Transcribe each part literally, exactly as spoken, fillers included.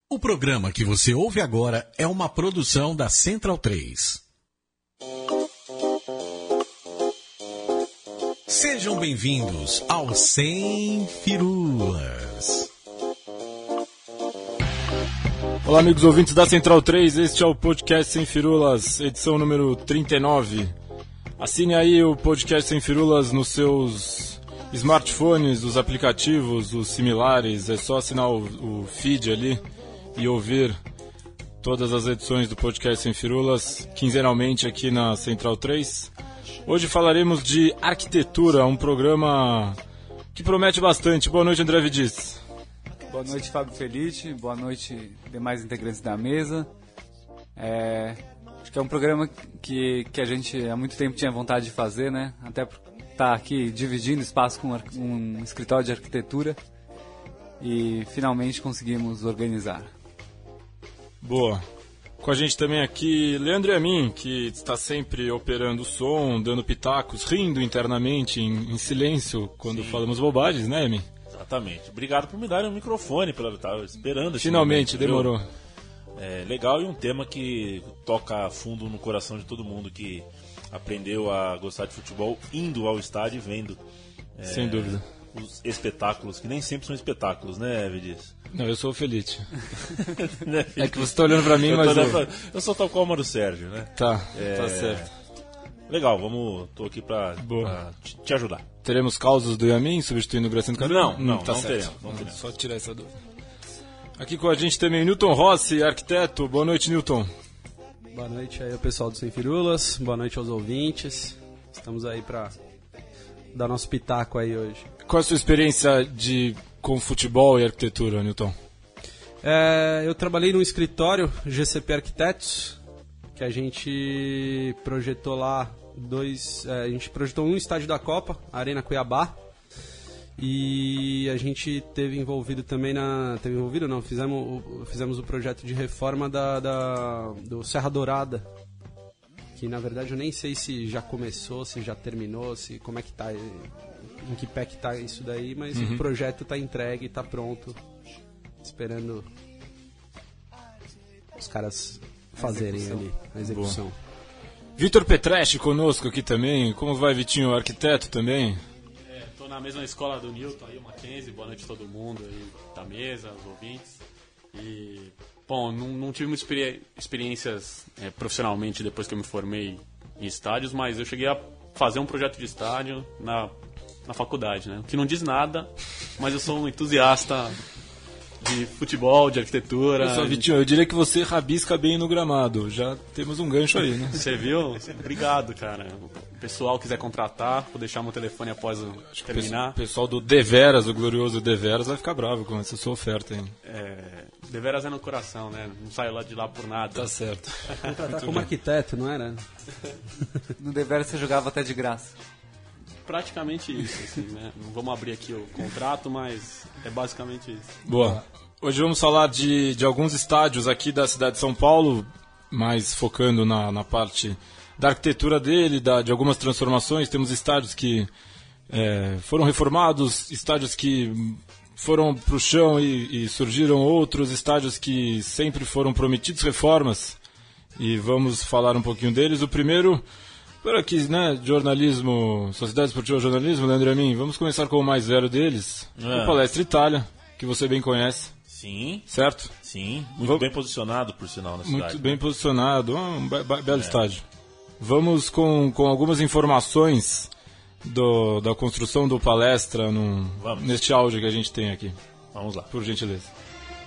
O programa que você ouve agora é uma produção da Central três. Sejam bem-vindos ao Sem Firulas. Olá, amigos ouvintes da Central três, este é o podcast Sem Firulas, edição número trinta e nove. Assine aí o podcast Sem Firulas nos seus smartphones, os aplicativos, os similares, é só assinar o, o feed ali e ouvir todas as edições do podcast Sem Firulas, quinzenalmente aqui na Central três. Hoje falaremos de arquitetura, um programa que promete bastante. Boa noite, André Vidiz. Boa noite, Fábio Felice. Boa noite, demais integrantes da mesa. É, acho que é um programa que, que a gente há muito tempo tinha vontade de fazer, né? Até por estar aqui dividindo espaço com um escritório de arquitetura e finalmente conseguimos organizar. Boa. Com a gente também aqui, Leandro Yamin, que está sempre operando o som, dando pitacos, rindo internamente, em, em silêncio, quando Sim. falamos bobagens, né, Yamin? Exatamente. Obrigado por me darem um microfone, pela estava esperando esse Finalmente, momento, demorou. É legal e um tema que toca fundo no coração de todo mundo que aprendeu a gostar de futebol indo ao estádio e vendo. É, Sem dúvida. Os espetáculos, que nem sempre são espetáculos, né, Vidiz? Não, eu sou o Felice. É que você está olhando para mim, eu mas... Eu... Pra... eu sou tal qual o Mário Sérgio, né? Tá, é... tá certo. Legal, vamos... Tô aqui para te ajudar. Teremos causas do Yamin substituindo o Graciano Carvalho? Não, não, tá não, certo. teremos, não teremos. Só tirar essa dúvida. Aqui com a gente também Newton Rossi, arquiteto. Boa noite, Newton. Boa noite aí ao pessoal do Sem Firulas, boa noite aos ouvintes. Estamos aí para dar nosso pitaco aí hoje. Qual a sua experiência de, com futebol e arquitetura, Newton? É, eu trabalhei num escritório, G C P Arquitetos, que a gente projetou lá dois... É, a gente projetou um estádio da Copa, Arena Cuiabá, e a gente teve envolvido também na... Teve envolvido não, fizemos, fizemos o projeto de reforma da, da, do Serra Dourada, que na verdade eu nem sei se já começou, se já terminou, se como é que tá, em que pé que tá isso daí, mas uhum. o projeto tá entregue, tá pronto, esperando os caras fazerem ali a execução. Boa. Vitor Petreschi conosco aqui também. Como vai, Vitinho, arquiteto também? É, tô na mesma escola do Newton aí, o Mackenzie. Boa noite a todo mundo aí da mesa, os ouvintes. E, bom, não, não tive muitas experi- experiências é, profissionalmente depois que eu me formei em estádios, mas eu cheguei a fazer um projeto de estádio na, na faculdade, né? O que não diz nada, mas eu sou um entusiasta de futebol, de arquitetura. Pessoal, Vitinho, eu diria que você rabisca bem no gramado. Já temos um gancho aí, né? Você viu? Obrigado, cara. O pessoal quiser contratar, vou deixar meu telefone após o Acho terminar. O pessoal do Deveras, o glorioso Deveras, vai ficar bravo com essa sua oferta aí. É, Deveras é no coração, né? Não saio lá de lá por nada. Tá certo. Contratar como arquiteto, não era? No Deveras você jogava até de graça. Praticamente isso, assim, né? Não vamos abrir aqui o contrato, mas é basicamente isso. Boa. Hoje vamos falar de, de alguns estádios aqui da cidade de São Paulo, mais focando na, na parte da arquitetura dele, da, de algumas transformações. Temos estádios que é, foram reformados, estádios que foram para o chão e, e surgiram outros, estádios que sempre foram prometidos reformas. E vamos falar um pouquinho deles. O primeiro... Por aqui, né, jornalismo, Sociedade Esportiva Jornalismo, Leandro Yamin, vamos começar com o mais velho deles, é. o Palestra Itália, que você bem conhece. Sim. Certo? Sim, muito vamos... bem posicionado, por sinal, na cidade. Muito bem né? posicionado, um be- be- belo é. estádio. Vamos com, com algumas informações do, da construção do Palestra no, neste áudio que a gente tem aqui. Vamos lá. Por gentileza.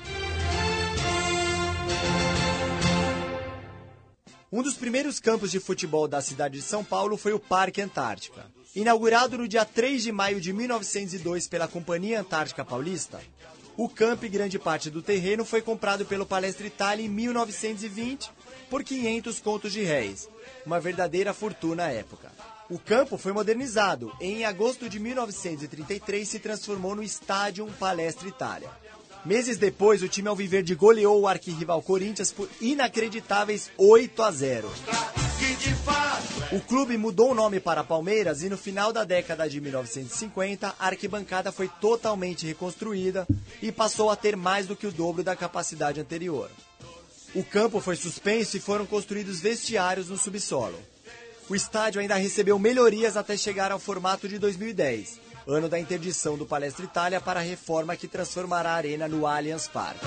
Um dos primeiros campos de futebol da cidade de São Paulo foi o Parque Antártica. Inaugurado no dia três de maio de mil novecentos e dois pela Companhia Antártica Paulista, o campo e grande parte do terreno foi comprado pelo Palestra Itália em mil novecentos e vinte por quinhentos contos de réis, uma verdadeira fortuna à época. O campo foi modernizado e em agosto de mil novecentos e trinta e três se transformou no Estádio Palestra Itália. Meses depois, o time alviverde goleou o arquirrival Corinthians por inacreditáveis oito a zero. O clube mudou o nome para Palmeiras e no final da década de mil novecentos e cinquenta, a arquibancada foi totalmente reconstruída e passou a ter mais do que o dobro da capacidade anterior. O campo foi suspenso e foram construídos vestiários no subsolo. O estádio ainda recebeu melhorias até chegar ao formato de dois mil e dez, ano da interdição do Palestra Itália para a reforma que transformará a arena no Allianz Parque.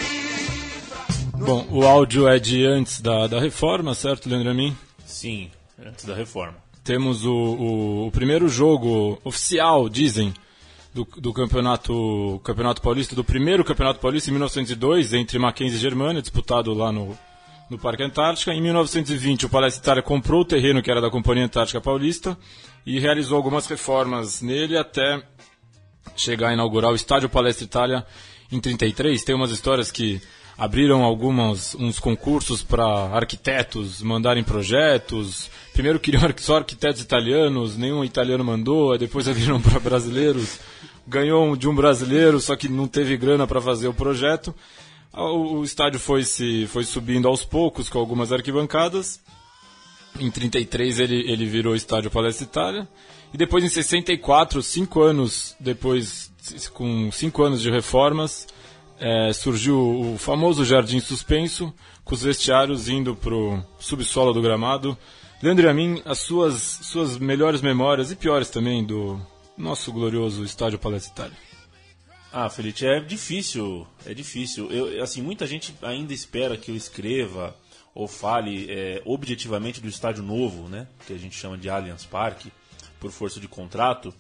Bom, o áudio é de antes da, da reforma, certo, Leandro Amin? Sim, antes da reforma. Temos o, o, o primeiro jogo oficial, dizem, do, do campeonato, campeonato Paulista, do primeiro Campeonato Paulista em mil novecentos e dois, entre Mackenzie e Germânia, disputado lá no, no Parque Antártica. Em mil novecentos e vinte, o Palestra Itália comprou o terreno que era da Companhia Antártica Paulista e realizou algumas reformas nele até chegar a inaugurar o Estádio Palestra Itália em trinta e três. Tem umas histórias que abriram algumas, uns concursos para arquitetos mandarem projetos. Primeiro queriam só arquitetos italianos, nenhum italiano mandou, aí depois abriram para brasileiros. Ganhou de um brasileiro, só que não teve grana para fazer o projeto. O, o estádio foi, se, foi subindo aos poucos com algumas arquibancadas. Em trinta e três ele, ele virou Estádio Palestra Itália. E depois em sessenta e quatro, cinco anos depois, com cinco anos de reformas, É, surgiu o famoso jardim suspenso, com os vestiários indo para o subsolo do gramado. Leandro Amin, as suas, suas melhores memórias e piores também do nosso glorioso Estádio Palestra Itália. Ah, Felipe, é difícil, é difícil. Eu, assim, muita gente ainda espera que eu escreva ou fale é, objetivamente do estádio novo, né, que a gente chama de Allianz Parque, por força de contrato.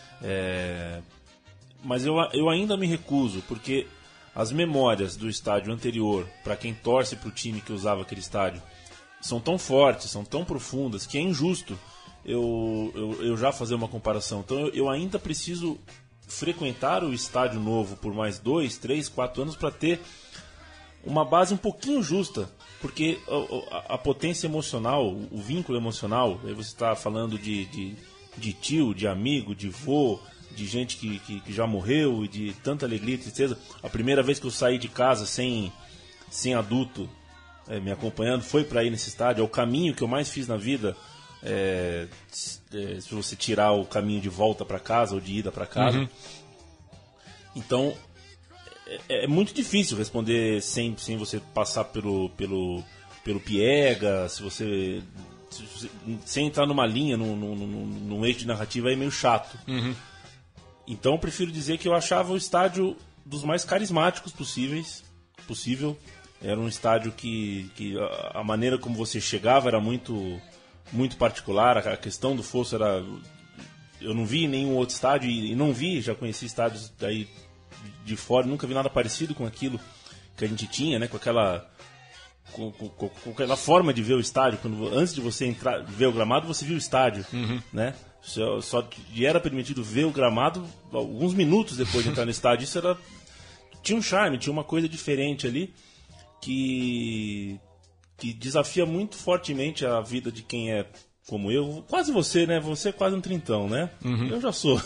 É, mas eu, eu ainda me recuso, porque as memórias do estádio anterior, para quem torce para o time que usava aquele estádio, são tão fortes, são tão profundas, que é injusto eu, eu, eu já fazer uma comparação. Então eu, eu ainda preciso frequentar o estádio novo por mais dois, três, quatro anos para ter uma base um pouquinho justa, porque a, a, a potência emocional, o vínculo emocional, aí você está falando de, de, de tio, de amigo, de vô, de gente que, que, que já morreu e de tanta alegria e tristeza. A primeira vez que eu saí de casa sem, sem adulto é, me acompanhando foi para ir nesse estádio. É o caminho que eu mais fiz na vida, é, é, se você tirar o caminho de volta para casa ou de ida para casa. Uhum. Então é, é muito difícil responder sem, sem você passar pelo, pelo, pelo piega, se você, se você sem entrar numa linha, num, num, num, num eixo de narrativa, é meio chato. Uhum. Então eu prefiro dizer que eu achava o estádio dos mais carismáticos possíveis, possível. Era um estádio que, que a, a maneira como você chegava era muito, muito particular. A, a questão do fosso era... Eu não vi nenhum outro estádio e, e não vi, já conheci estádios daí de fora, nunca vi nada parecido com aquilo que a gente tinha, né? Com aquela, com, com, com aquela forma de ver o estádio. Quando, antes de você entrar, ver o gramado, você viu o estádio, uhum. né? Só, só era permitido ver o gramado alguns minutos depois de entrar no estádio. Isso era, tinha um charme, tinha uma coisa diferente ali que, que desafia muito fortemente a vida de quem é como eu. Quase você, né? Você é quase um trintão, né? Uhum. Eu já sou.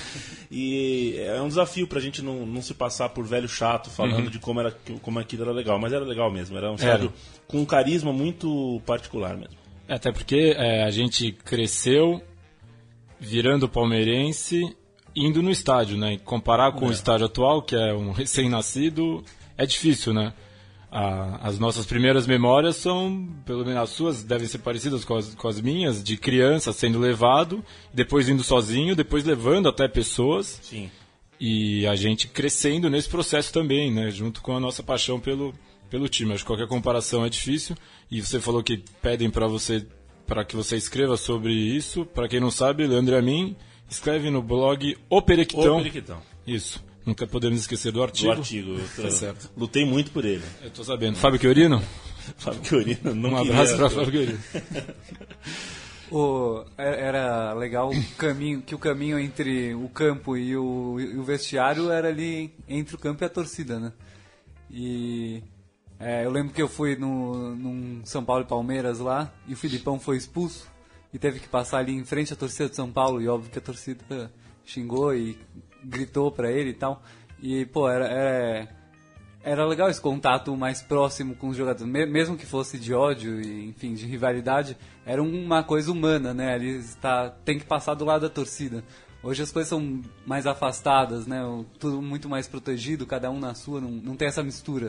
E é um desafio pra gente não, não se passar por velho chato falando uhum. de como, era, como aquilo era legal. Mas era legal mesmo. Era um estádio com um carisma muito particular mesmo. É, até porque é, a gente cresceu virando palmeirense, indo no estádio, né? E comparar com é. o estádio atual, que é um recém-nascido, é difícil, né? A, as nossas primeiras memórias são, pelo menos as suas, devem ser parecidas com as, com as minhas, de criança sendo levado, depois indo sozinho, depois levando até pessoas. Sim. E a gente crescendo nesse processo também, né? Junto com a nossa paixão pelo, pelo time. Acho que qualquer comparação é difícil. E você falou que pedem para você... para que você escreva sobre isso. Para quem não sabe, Leandro Amin escreve no blog O Periquitão. O Periquitão. Isso. Nunca podemos esquecer do artigo. Do artigo. Eu tô, tá certo. Lutei muito por ele. Eu tô sabendo. Fábio Chiorino? Fábio Chiorino. Não um queria... abraço para Fábio Chiorino. O, era legal o caminho, que o caminho entre o campo e o, e o vestiário era ali entre o campo e a torcida, né? E... É, eu lembro que eu fui no, num São Paulo e Palmeiras lá, e o Filipão foi expulso, e teve que passar ali em frente à torcida de São Paulo, e óbvio que a torcida xingou e gritou pra ele e tal. E, pô, era, era, era legal esse contato mais próximo com os jogadores, mesmo que fosse de ódio e, enfim, de rivalidade, era uma coisa humana, né? Ali está, tem que passar do lado da torcida. Hoje as coisas são mais afastadas, né? Tudo muito mais protegido, cada um na sua, não, não tem essa mistura.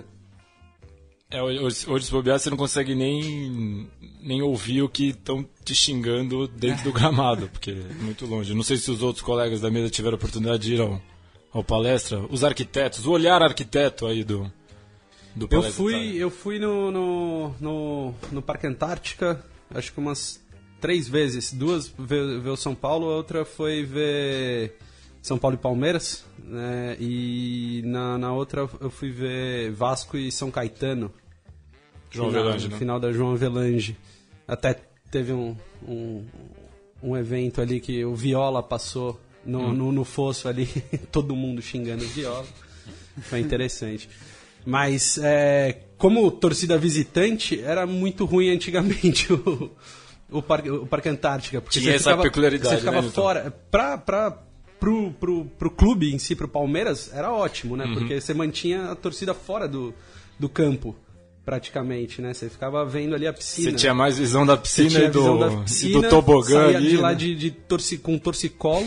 É, hoje, hoje se bobear, você não consegue nem, nem ouvir o que estão te xingando dentro do gramado, porque é muito longe. Não sei se os outros colegas da mesa tiveram a oportunidade de ir ao, ao palestra. Os arquitetos, o olhar arquiteto aí do, do palestra. Eu fui, eu fui no, no, no, no Parque Antártica, acho que umas três vezes. Duas ver, ver o São Paulo, a outra foi ver São Paulo e Palmeiras, né? E na, na outra eu fui ver Vasco e São Caetano. João final, Avelange, né? Final da João Avelange. Até teve um, um, um evento ali que o Viola passou no, hum. no, no fosso ali, todo mundo xingando o Viola. Foi interessante. Mas, é, como torcida visitante, era muito ruim antigamente o, o, Parque, o Parque Antártica. Porque tinha você essa ficava, peculiaridade, você ficava né, fora. Pra, pra, pro, pro, pro clube em si, pro Palmeiras, era ótimo, né? Uhum. Porque você mantinha a torcida fora do, do campo, praticamente, né? Você ficava vendo ali a piscina. Você tinha mais visão da piscina e do, da piscina, e do tobogã saía ali, de lá né? de, de torci, com torcicolo.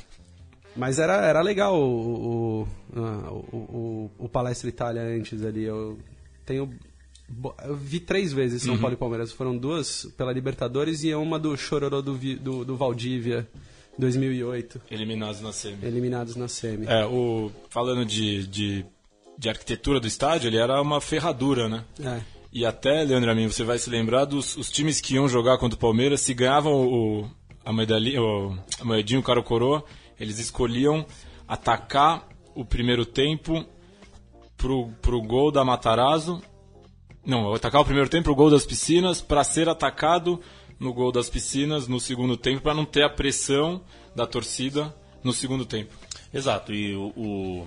Mas era, era legal o, o, o, o, o Palestra Itália antes ali. Eu tenho... Eu vi três vezes São uhum. Paulo e Palmeiras. Foram duas pela Libertadores e uma do Chororô do, do, do Valdívia, dois mil e oito. Eliminados na semi. Eliminados na semi. É, o, falando de, de, de arquitetura do estádio, ele era uma ferradura, né? É. E até, Leandro Amin, você vai se lembrar dos os times que iam jogar contra o Palmeiras, se ganhavam o, a, medalhinha, o, a moedinha, o cara coroa, eles escolhiam atacar o primeiro tempo pro, pro gol da Matarazzo. Não, atacar o primeiro tempo pro gol das Piscinas para ser atacado no gol das Piscinas no segundo tempo, para não ter a pressão da torcida no segundo tempo. Exato, e o, o...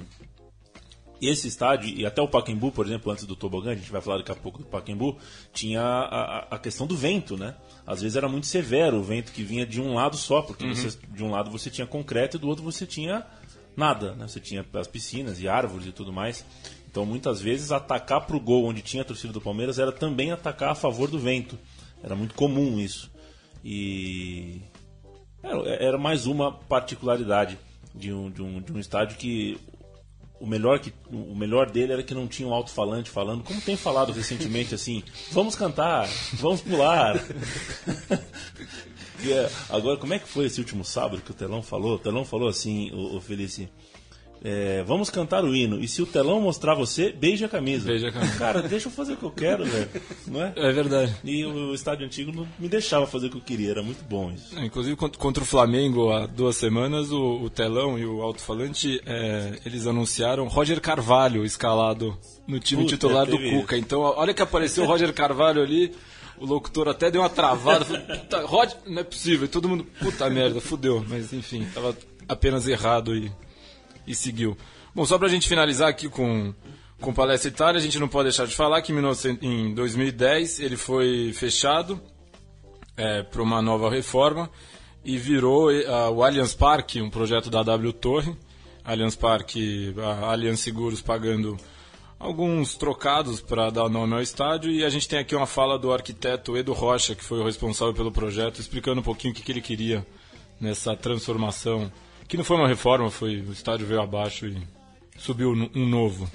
esse estádio, e até o Pacaembu, por exemplo, antes do tobogã, a gente vai falar daqui a pouco do Pacaembu, tinha a, a questão do vento, né? Às vezes era muito severo o vento que vinha de um lado só, porque uhum. você, de um lado você tinha concreto e do outro você tinha nada, né? Você tinha as piscinas e árvores e tudo mais. Então, muitas vezes, atacar para o gol onde tinha a torcida do Palmeiras era também atacar a favor do vento. Era muito comum isso. E era mais uma particularidade de um, de um, de um estádio que o melhor, que o melhor dele era que não tinha um alto-falante falando, como tem falado recentemente, assim, vamos cantar, vamos pular. E, agora, como é que foi esse último sábado que o Telão falou? O Telão falou assim, o, o Felice... É, vamos cantar o hino. E se o telão mostrar você, beije a camisa. Beije a camisa. Cara, deixa eu fazer o que eu quero, velho. Não é? É verdade. E o estádio antigo não me deixava fazer o que eu queria. Era muito bom isso. É, inclusive, contra o Flamengo, há duas semanas, o, o telão e o alto-falante, é, eles anunciaram Roger Carvalho escalado no time Puta, titular do Cuca. Isso. Então, olha que apareceu o Roger Carvalho ali. O locutor até deu uma travada. Falou, puta, Roger, não é possível. E todo mundo, puta merda, fudeu. Mas, enfim, tava apenas errado e... e seguiu. Bom, só pra gente finalizar aqui com, com Palestra Itália, a gente não pode deixar de falar que em dois mil e dez ele foi fechado é, para uma nova reforma e virou uh, o Allianz Parque, um projeto da W Torre. Allianz Parque, a Allianz Seguros pagando alguns trocados para dar nome ao estádio, e a gente tem aqui uma fala do arquiteto Edu Rocha, que foi o responsável pelo projeto, explicando um pouquinho o que, que ele queria nessa transformação. Que não foi uma reforma, foi o estádio veio abaixo e subiu um novo.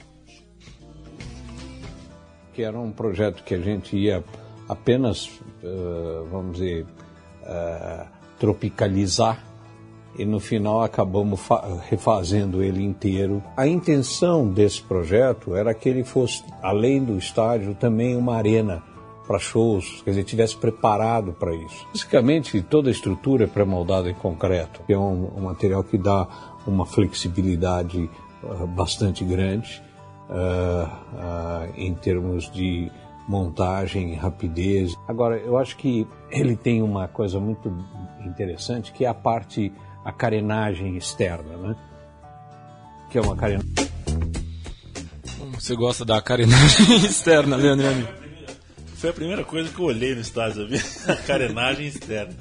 Que era um projeto que a gente ia apenas, uh, vamos dizer, uh, tropicalizar, e no final acabamos refazendo ele inteiro. A intenção desse projeto era que ele fosse, além do estádio, também uma arena para shows, quer dizer, tivesse preparado para isso. Basicamente, toda a estrutura é pré-moldada em concreto, que é um, um material que dá uma flexibilidade uh, bastante grande uh, uh, em termos de montagem, rapidez. Agora, eu acho que ele tem uma coisa muito interessante, que é a parte, a carenagem externa, né? Que é uma carenagem... Você gosta da carenagem externa, Leandro? Foi a primeira coisa que eu olhei no estádio, sabia? A carenagem externa.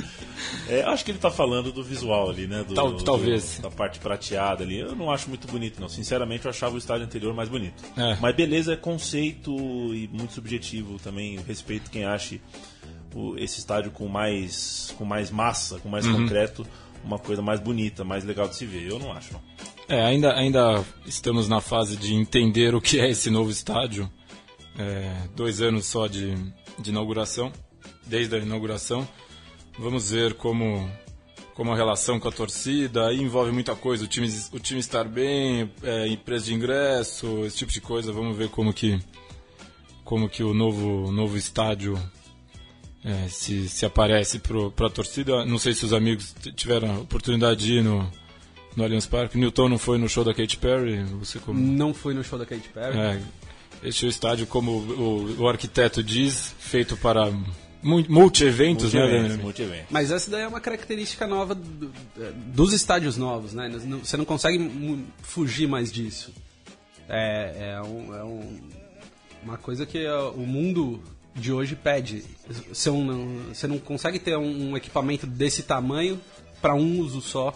É, acho que ele tá falando do visual ali, né? Do, Tal, do, talvez. Da parte prateada ali. Eu não acho muito bonito, não. Sinceramente, eu achava o estádio anterior mais bonito. É. Mas beleza, é conceito e muito subjetivo também. Eu respeito quem ache o, esse estádio com mais, com mais massa, com mais uhum. concreto, uma coisa mais bonita, mais legal de se ver. Eu não acho, não. É, ainda, ainda estamos na fase de entender o que é esse novo estádio. É, dois anos só de, de inauguração, desde a inauguração. Vamos ver como, como a relação com a torcida, aí envolve muita coisa, o time, o time estar bem, é, preço de ingresso, esse tipo de coisa. Vamos ver como que, como que o novo, novo estádio é, se, se aparece para a torcida. Não sei se os amigos tiveram a oportunidade de ir no, no Allianz Parque. Newton não foi no show da Katy Perry? Você como... Não fui no show da Katy Perry. É, este é o estádio, como o, o arquiteto diz, feito para multi-eventos, multi né, Daniel? Multi-eventos. Mas essa daí é uma característica nova do, dos estádios novos, né? Você não consegue fugir mais disso. É, é, um, é um, uma coisa que o mundo de hoje pede. Você não, você não consegue ter um equipamento desse tamanho para um uso só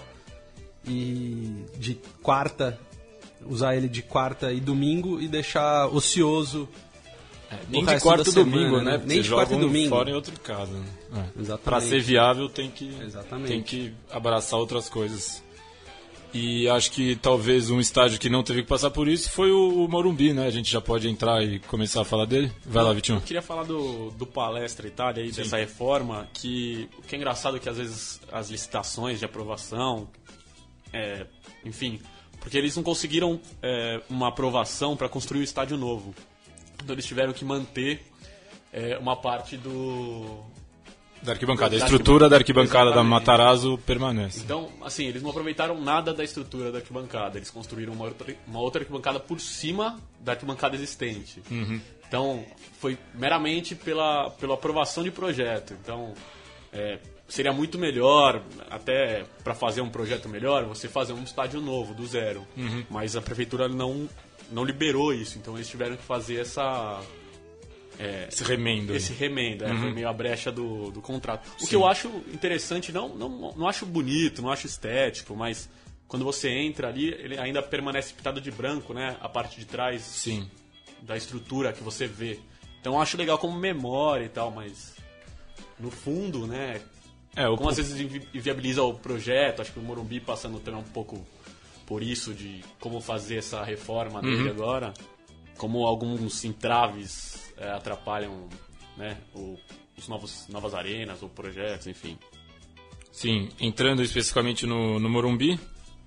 e de quarta, usar ele de quarta e domingo e deixar ocioso. É, nem de quarta e domingo, né? Nem de quarta e domingo. Fora em outra casa. É. Exatamente. Para ser viável tem que, Exatamente. tem que abraçar outras coisas. E acho que talvez um estádio que não teve que passar por isso foi o, o Morumbi, né? A gente já pode entrar e começar a falar dele. Vai lá, Vitinho. Eu queria falar do, do Palestra Itália aí, dessa reforma, que o que é engraçado é que às vezes as licitações de aprovação, é, enfim, porque eles não conseguiram é, uma aprovação para construir o estádio novo. Então eles tiveram que manter é, uma parte do... Da arquibancada. A estrutura da arquibancada Exatamente. da Matarazzo permanece. Então, assim, eles não aproveitaram nada da estrutura da arquibancada. Eles construíram uma outra, uma outra arquibancada por cima da arquibancada existente. Uhum. Então, foi meramente pela, pela aprovação de projeto. Então, é, seria muito melhor, até para fazer um projeto melhor, você fazer um estádio novo, do zero. Uhum. Mas a prefeitura não, não liberou isso. Então, eles tiveram que fazer essa... É, esse remendo. Esse remendo, é, uhum. foi meio a brecha do, do contrato. O Sim. que eu acho interessante, não, não, não acho bonito, não acho estético, mas quando você entra ali, ele ainda permanece pintado de branco, né? A parte de trás Sim. da estrutura que você vê. Então eu acho legal como memória e tal, mas no fundo, né? É, o como às vezes inviabiliza o projeto, acho que o Morumbi passando também um pouco por isso, de como fazer essa reforma dele uhum. agora, como alguns entraves É, atrapalham, né, o, os novos novas arenas ou projetos, enfim. Sim, entrando especificamente no, no Morumbi,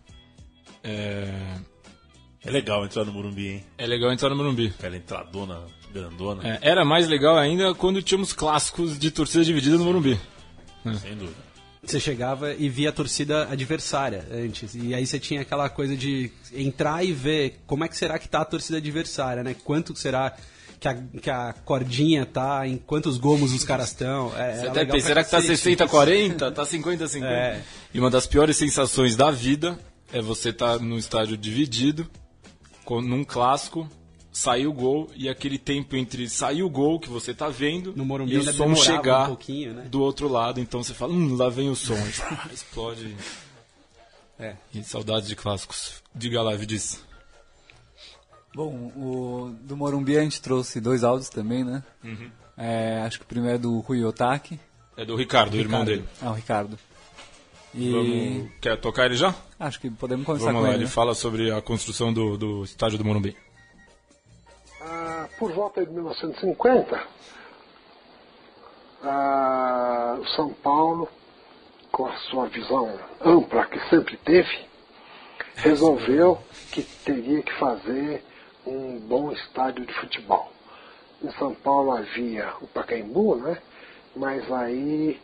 é... é legal entrar no Morumbi, hein? É legal entrar no Morumbi. Aquela entradona grandona. É, era mais legal ainda quando tínhamos clássicos de torcida dividida no Morumbi. É. Sem dúvida. Você chegava e via a torcida adversária antes. E aí você tinha aquela coisa de entrar e ver como é que será que tá a torcida adversária, né? Quanto será... Que a, que a cordinha tá, em quantos gomos os caras estão. É, Você até pensa, será que tá sessenta a quarenta? Tá cinquenta a cinquenta? É. E uma das piores sensações da vida é você estar tá num estádio dividido, com, num clássico, sair o gol, e aquele tempo entre sair o gol que você tá vendo no Morumbi e o som chegar um pouquinho, né? do outro lado. Então você fala, hum, lá vem o som. Explode. É. E saudades de clássicos. Diga lá, Vidiz. Bom, o, do Morumbi a gente trouxe dois áudios também, né? Uhum. É, acho que o primeiro é do Rui Otaki. É do Ricardo, o irmão dele. Ah, o Ricardo. E... Vamos... Quer tocar ele já? Acho que podemos começar Vamos com lá, ele. ele né? fala sobre a construção do, do estádio do Morumbi. Ah, por volta de mil novecentos e cinquenta, ah, o São Paulo, com a sua visão ampla que sempre teve, resolveu que teria que fazer um bom estádio de futebol. Em São Paulo havia o Pacaembu, né? Mas aí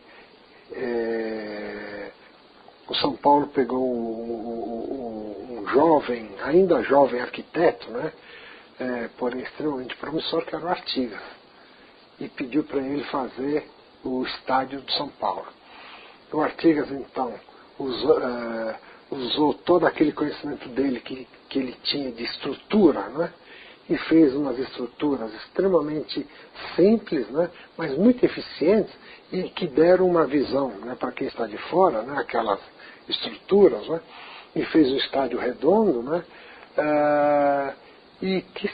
é, o São Paulo pegou um, um, um jovem, ainda jovem arquiteto, né? É, porém extremamente promissor, que era o Artigas, e pediu para ele fazer o estádio de São Paulo. O Artigas então usou, é, usou todo aquele conhecimento dele que, que ele tinha de estrutura, né? e fez umas estruturas extremamente simples, né, mas muito eficientes e que deram uma visão, né, para quem está de fora, né, aquelas estruturas, né, e fez o estádio redondo, né, uh, e que...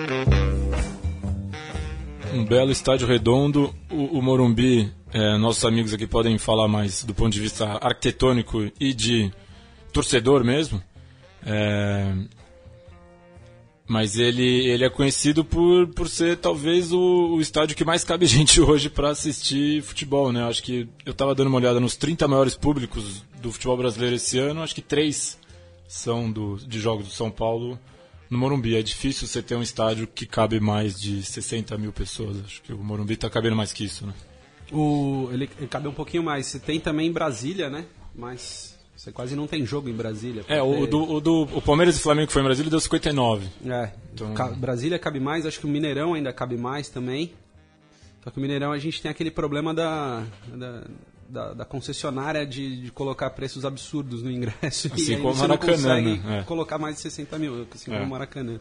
Um belo estádio redondo. O, o Morumbi, é, nossos amigos aqui podem falar mais do ponto de vista arquitetônico e de torcedor mesmo. É, mas ele, ele é conhecido por, por ser talvez o, o estádio que mais cabe gente hoje para assistir futebol, né? Acho que eu estava dando uma olhada nos trinta maiores públicos do futebol brasileiro esse ano, acho que três são do, de jogos do São Paulo no Morumbi. É difícil você ter um estádio que cabe mais de sessenta mil pessoas. Acho que o Morumbi está cabendo mais que isso, né? O, ele, ele cabe um pouquinho mais. Você tem também em Brasília, né? Mas você quase não tem jogo em Brasília. É, o do, o do o Palmeiras e Flamengo que foi em Brasília deu cinquenta e nove. É, então... Brasília cabe mais, acho que o Mineirão ainda cabe mais também. Só que o Mineirão a gente tem aquele problema da... da... Da, da concessionária de, de colocar preços absurdos no ingresso. Assim e aí como o você não Maracanã, consegue né? colocar mais de sessenta mil, assim como o É. Maracanã.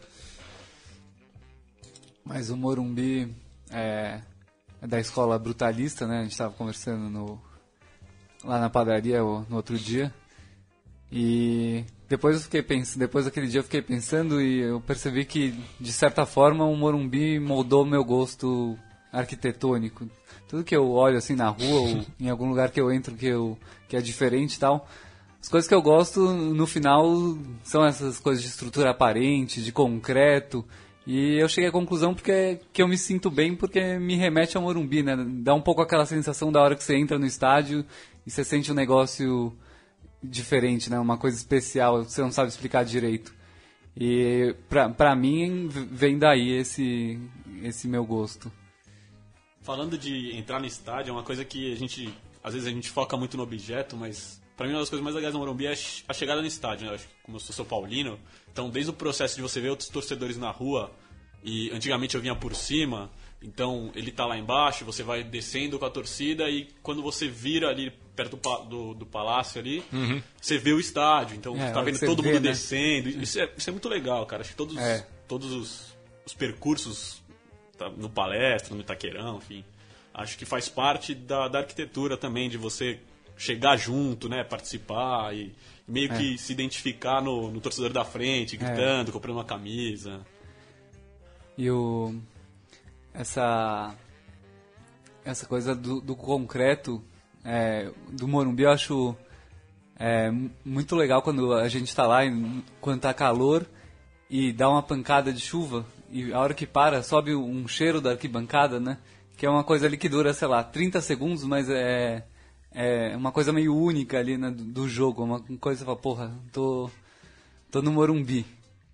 Mas o Morumbi é, é da escola brutalista, né? A gente estava conversando no, lá na padaria no outro dia. E depois eu fiquei pensando, depois daquele dia eu fiquei pensando e eu percebi que, de certa forma, o Morumbi moldou o meu gosto arquitetônico. Tudo que eu olho assim na rua ou em algum lugar que eu entro que, eu, que é diferente e tal, as coisas que eu gosto no final são essas coisas de estrutura aparente, de concreto. E eu cheguei à conclusão porque que eu me sinto bem porque me remete ao Morumbi, né? Dá um pouco aquela sensação da hora que você entra no estádio e você sente um negócio diferente, né? Uma coisa especial, você não sabe explicar direito. E pra, pra mim vem daí esse, esse meu gosto. Falando de entrar no estádio, é uma coisa que a gente, às vezes a gente foca muito no objeto, mas pra mim uma das coisas mais legais do Morumbi é a chegada no estádio, né? Eu acho que como eu sou São Paulino, então desde o processo de você ver outros torcedores na rua, e antigamente eu vinha por cima, então ele tá lá embaixo, você vai descendo com a torcida e quando você vira ali perto do, do, do palácio ali, uhum. você vê o estádio, então é, você tá vendo você todo vê, mundo né? descendo, isso é, isso é muito legal, cara, acho que todos, é. todos os, os percursos no Palestra, no Itaquerão, enfim. Acho que faz parte da, da arquitetura também, de você chegar junto, né, participar e meio é. que se identificar no, no torcedor da frente, gritando, é. comprando uma camisa. E o... Essa... Essa coisa do, do concreto, é, do Morumbi, eu acho é, muito legal quando a gente está lá, e, quando tá calor, e dá uma pancada de chuva, e a hora que para, sobe um cheiro da arquibancada, né? Que é uma coisa ali que dura, sei lá, trinta segundos, mas é, é uma coisa meio única ali, né, do, do jogo. Uma coisa que você fala, porra, tô, tô no Morumbi.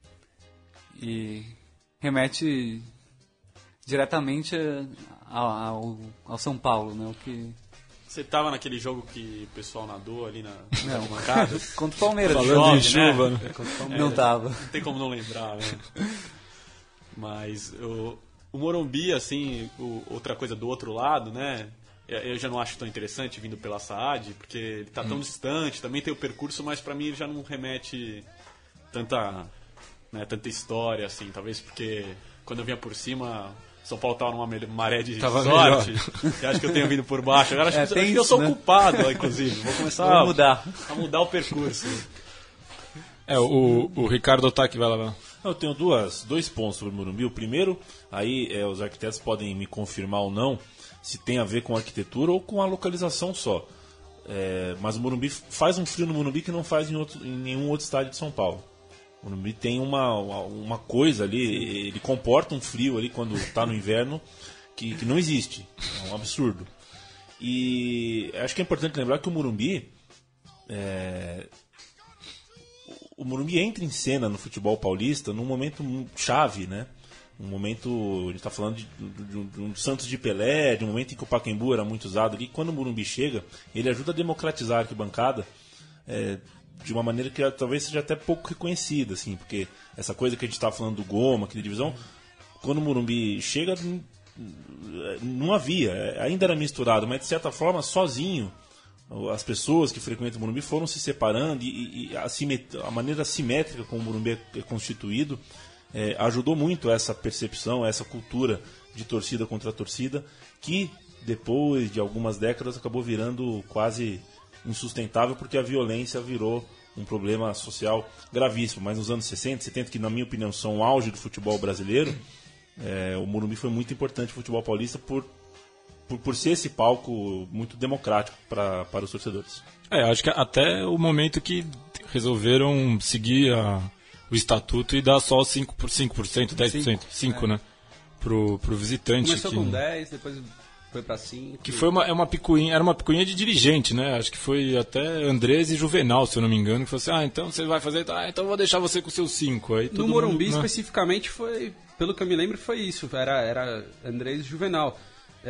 E remete diretamente ao, ao, ao São Paulo, né? O que... Você tava naquele jogo que o pessoal nadou ali na arquibancada? Contra o Palmeiras. Falando chove, em chuva, né? né? É, não tava. Não tem como não lembrar, né? Mas o, o Morumbi, assim, o, outra coisa do outro lado, né? Eu já não acho tão interessante vindo pela Saad, porque ele tá tão hum. distante, também tem o percurso, mas pra mim ele já não remete tanta, né, tanta história, assim. Talvez porque quando eu vinha por cima, São Paulo tava numa maré de tava sorte. Eu acho que eu tenho vindo por baixo. Agora acho, é, que, acho isso, que eu sou né? culpado, inclusive. Vou começar Vou a mudar. a mudar o percurso. É, o, o Ricardo Otaki vai lá. Eu tenho duas, dois pontos sobre o Morumbi. O primeiro, aí é, os arquitetos podem me confirmar ou não se tem a ver com a arquitetura ou com a localização só. É, mas o Morumbi faz um frio no Morumbi que não faz em, outro, em nenhum outro estádio de São Paulo. O Morumbi tem uma, uma, uma coisa ali, ele comporta um frio ali quando está no inverno que, que não existe. É um absurdo. E acho que é importante lembrar que o Morumbi... É, o Morumbi entra em cena no futebol paulista num momento chave, né? Um momento, a gente está falando de, de, de um Santos de Pelé, de um momento em que o Pacaembu era muito usado ali. Quando o Morumbi chega, ele ajuda a democratizar a arquibancada é, de uma maneira que talvez seja até pouco reconhecida, assim, porque essa coisa que a gente está falando do Goma, aquela divisão, quando o Morumbi chega, não havia, ainda era misturado, mas de certa forma, sozinho, as pessoas que frequentam o Morumbi foram se separando e, e a, a maneira assimétrica como o Morumbi é constituído é, ajudou muito essa percepção, essa cultura de torcida contra torcida, que depois de algumas décadas acabou virando quase insustentável, porque a violência virou um problema social gravíssimo. Mas nos anos sessenta, setenta, que na minha opinião são o auge do futebol brasileiro, é, o Morumbi foi muito importante no futebol paulista por, por, por ser esse palco muito democrático pra, para os torcedores. É, acho que até o momento que resolveram seguir a, o estatuto e dar só cinco por cento, dez por cento, cinco por cento, é. né? Pro, pro visitante. Começou que, com dez, depois foi pra cinco. Que foi uma, é uma picuinha, era uma picuinha de dirigente, né? Acho que foi até Andrés e Juvenal, se eu não me engano, que falou assim, ah, então você vai fazer, ah, então eu vou deixar você com seus cinco. Aí todo no Morumbi, mundo, né? especificamente, foi, pelo que eu me lembro, foi isso. Era, era Andrés e Juvenal.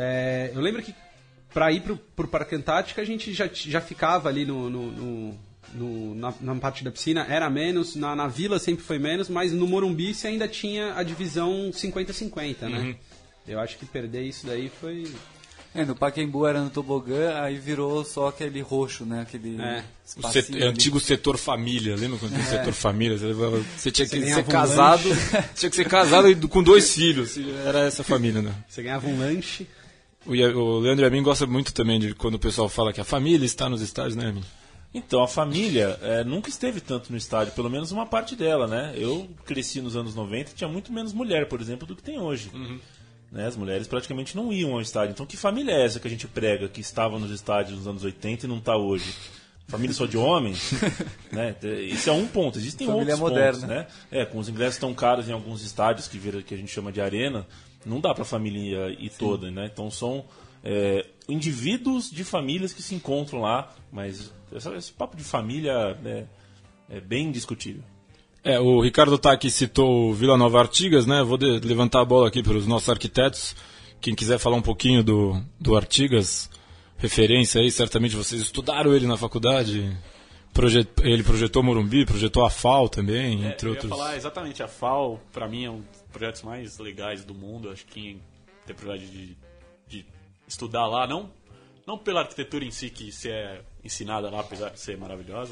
É, eu lembro que para ir pro, pro Parque Antártica, a gente já, já ficava ali no, no, no, no, na, na parte da piscina, era menos, na, na Vila sempre foi menos, mas no Morumbi você ainda tinha a divisão cinquenta a cinquenta, né? Uhum. Eu acho que perder isso daí foi... É, no Pacaembu era no tobogã, aí virou só aquele roxo, né? Aquele é. O set, antigo setor família, lembra quando tinha o é. setor família? Você tinha que você ser casado, um tinha que ser casado com dois filhos, era essa família, né? Você ganhava um lanche. O, o Leandro Yamin gosta muito também de quando o pessoal fala que a família está nos estádios, né, Yamin? Então, a família é, nunca esteve tanto no estádio, pelo menos uma parte dela, né? Eu cresci nos anos noventa e tinha muito menos mulher, por exemplo, do que tem hoje. Uhum. Né? As mulheres praticamente não iam ao estádio. Então, que família é essa que a gente prega, que estava nos estádios nos anos oitenta e não está hoje? Família só de homens? Né? Isso é um ponto. Existem família outros moderna. Pontos, né? É, com os ingressos tão caros em alguns estádios, que, vira, que a gente chama de arena, não dá para a família ir Sim. toda, né? Então, são é, indivíduos de famílias que se encontram lá, mas esse, esse papo de família é, é bem discutível. É, o Ricardo tá aqui, citou o Vila Nova Artigas, né? Vou de, levantar a bola aqui para os nossos arquitetos. Quem quiser falar um pouquinho do, do Artigas, referência aí, certamente vocês estudaram ele na faculdade. Projet, ele projetou Morumbi, projetou a F A O também, é, entre eu outros. Eu ia falar exatamente, a F A O, para mim, é um dos projetos mais legais do mundo. Acho que quem tem a oportunidade de, de estudar lá, não, não pela arquitetura em si, que se é ensinada lá, apesar de ser maravilhosa,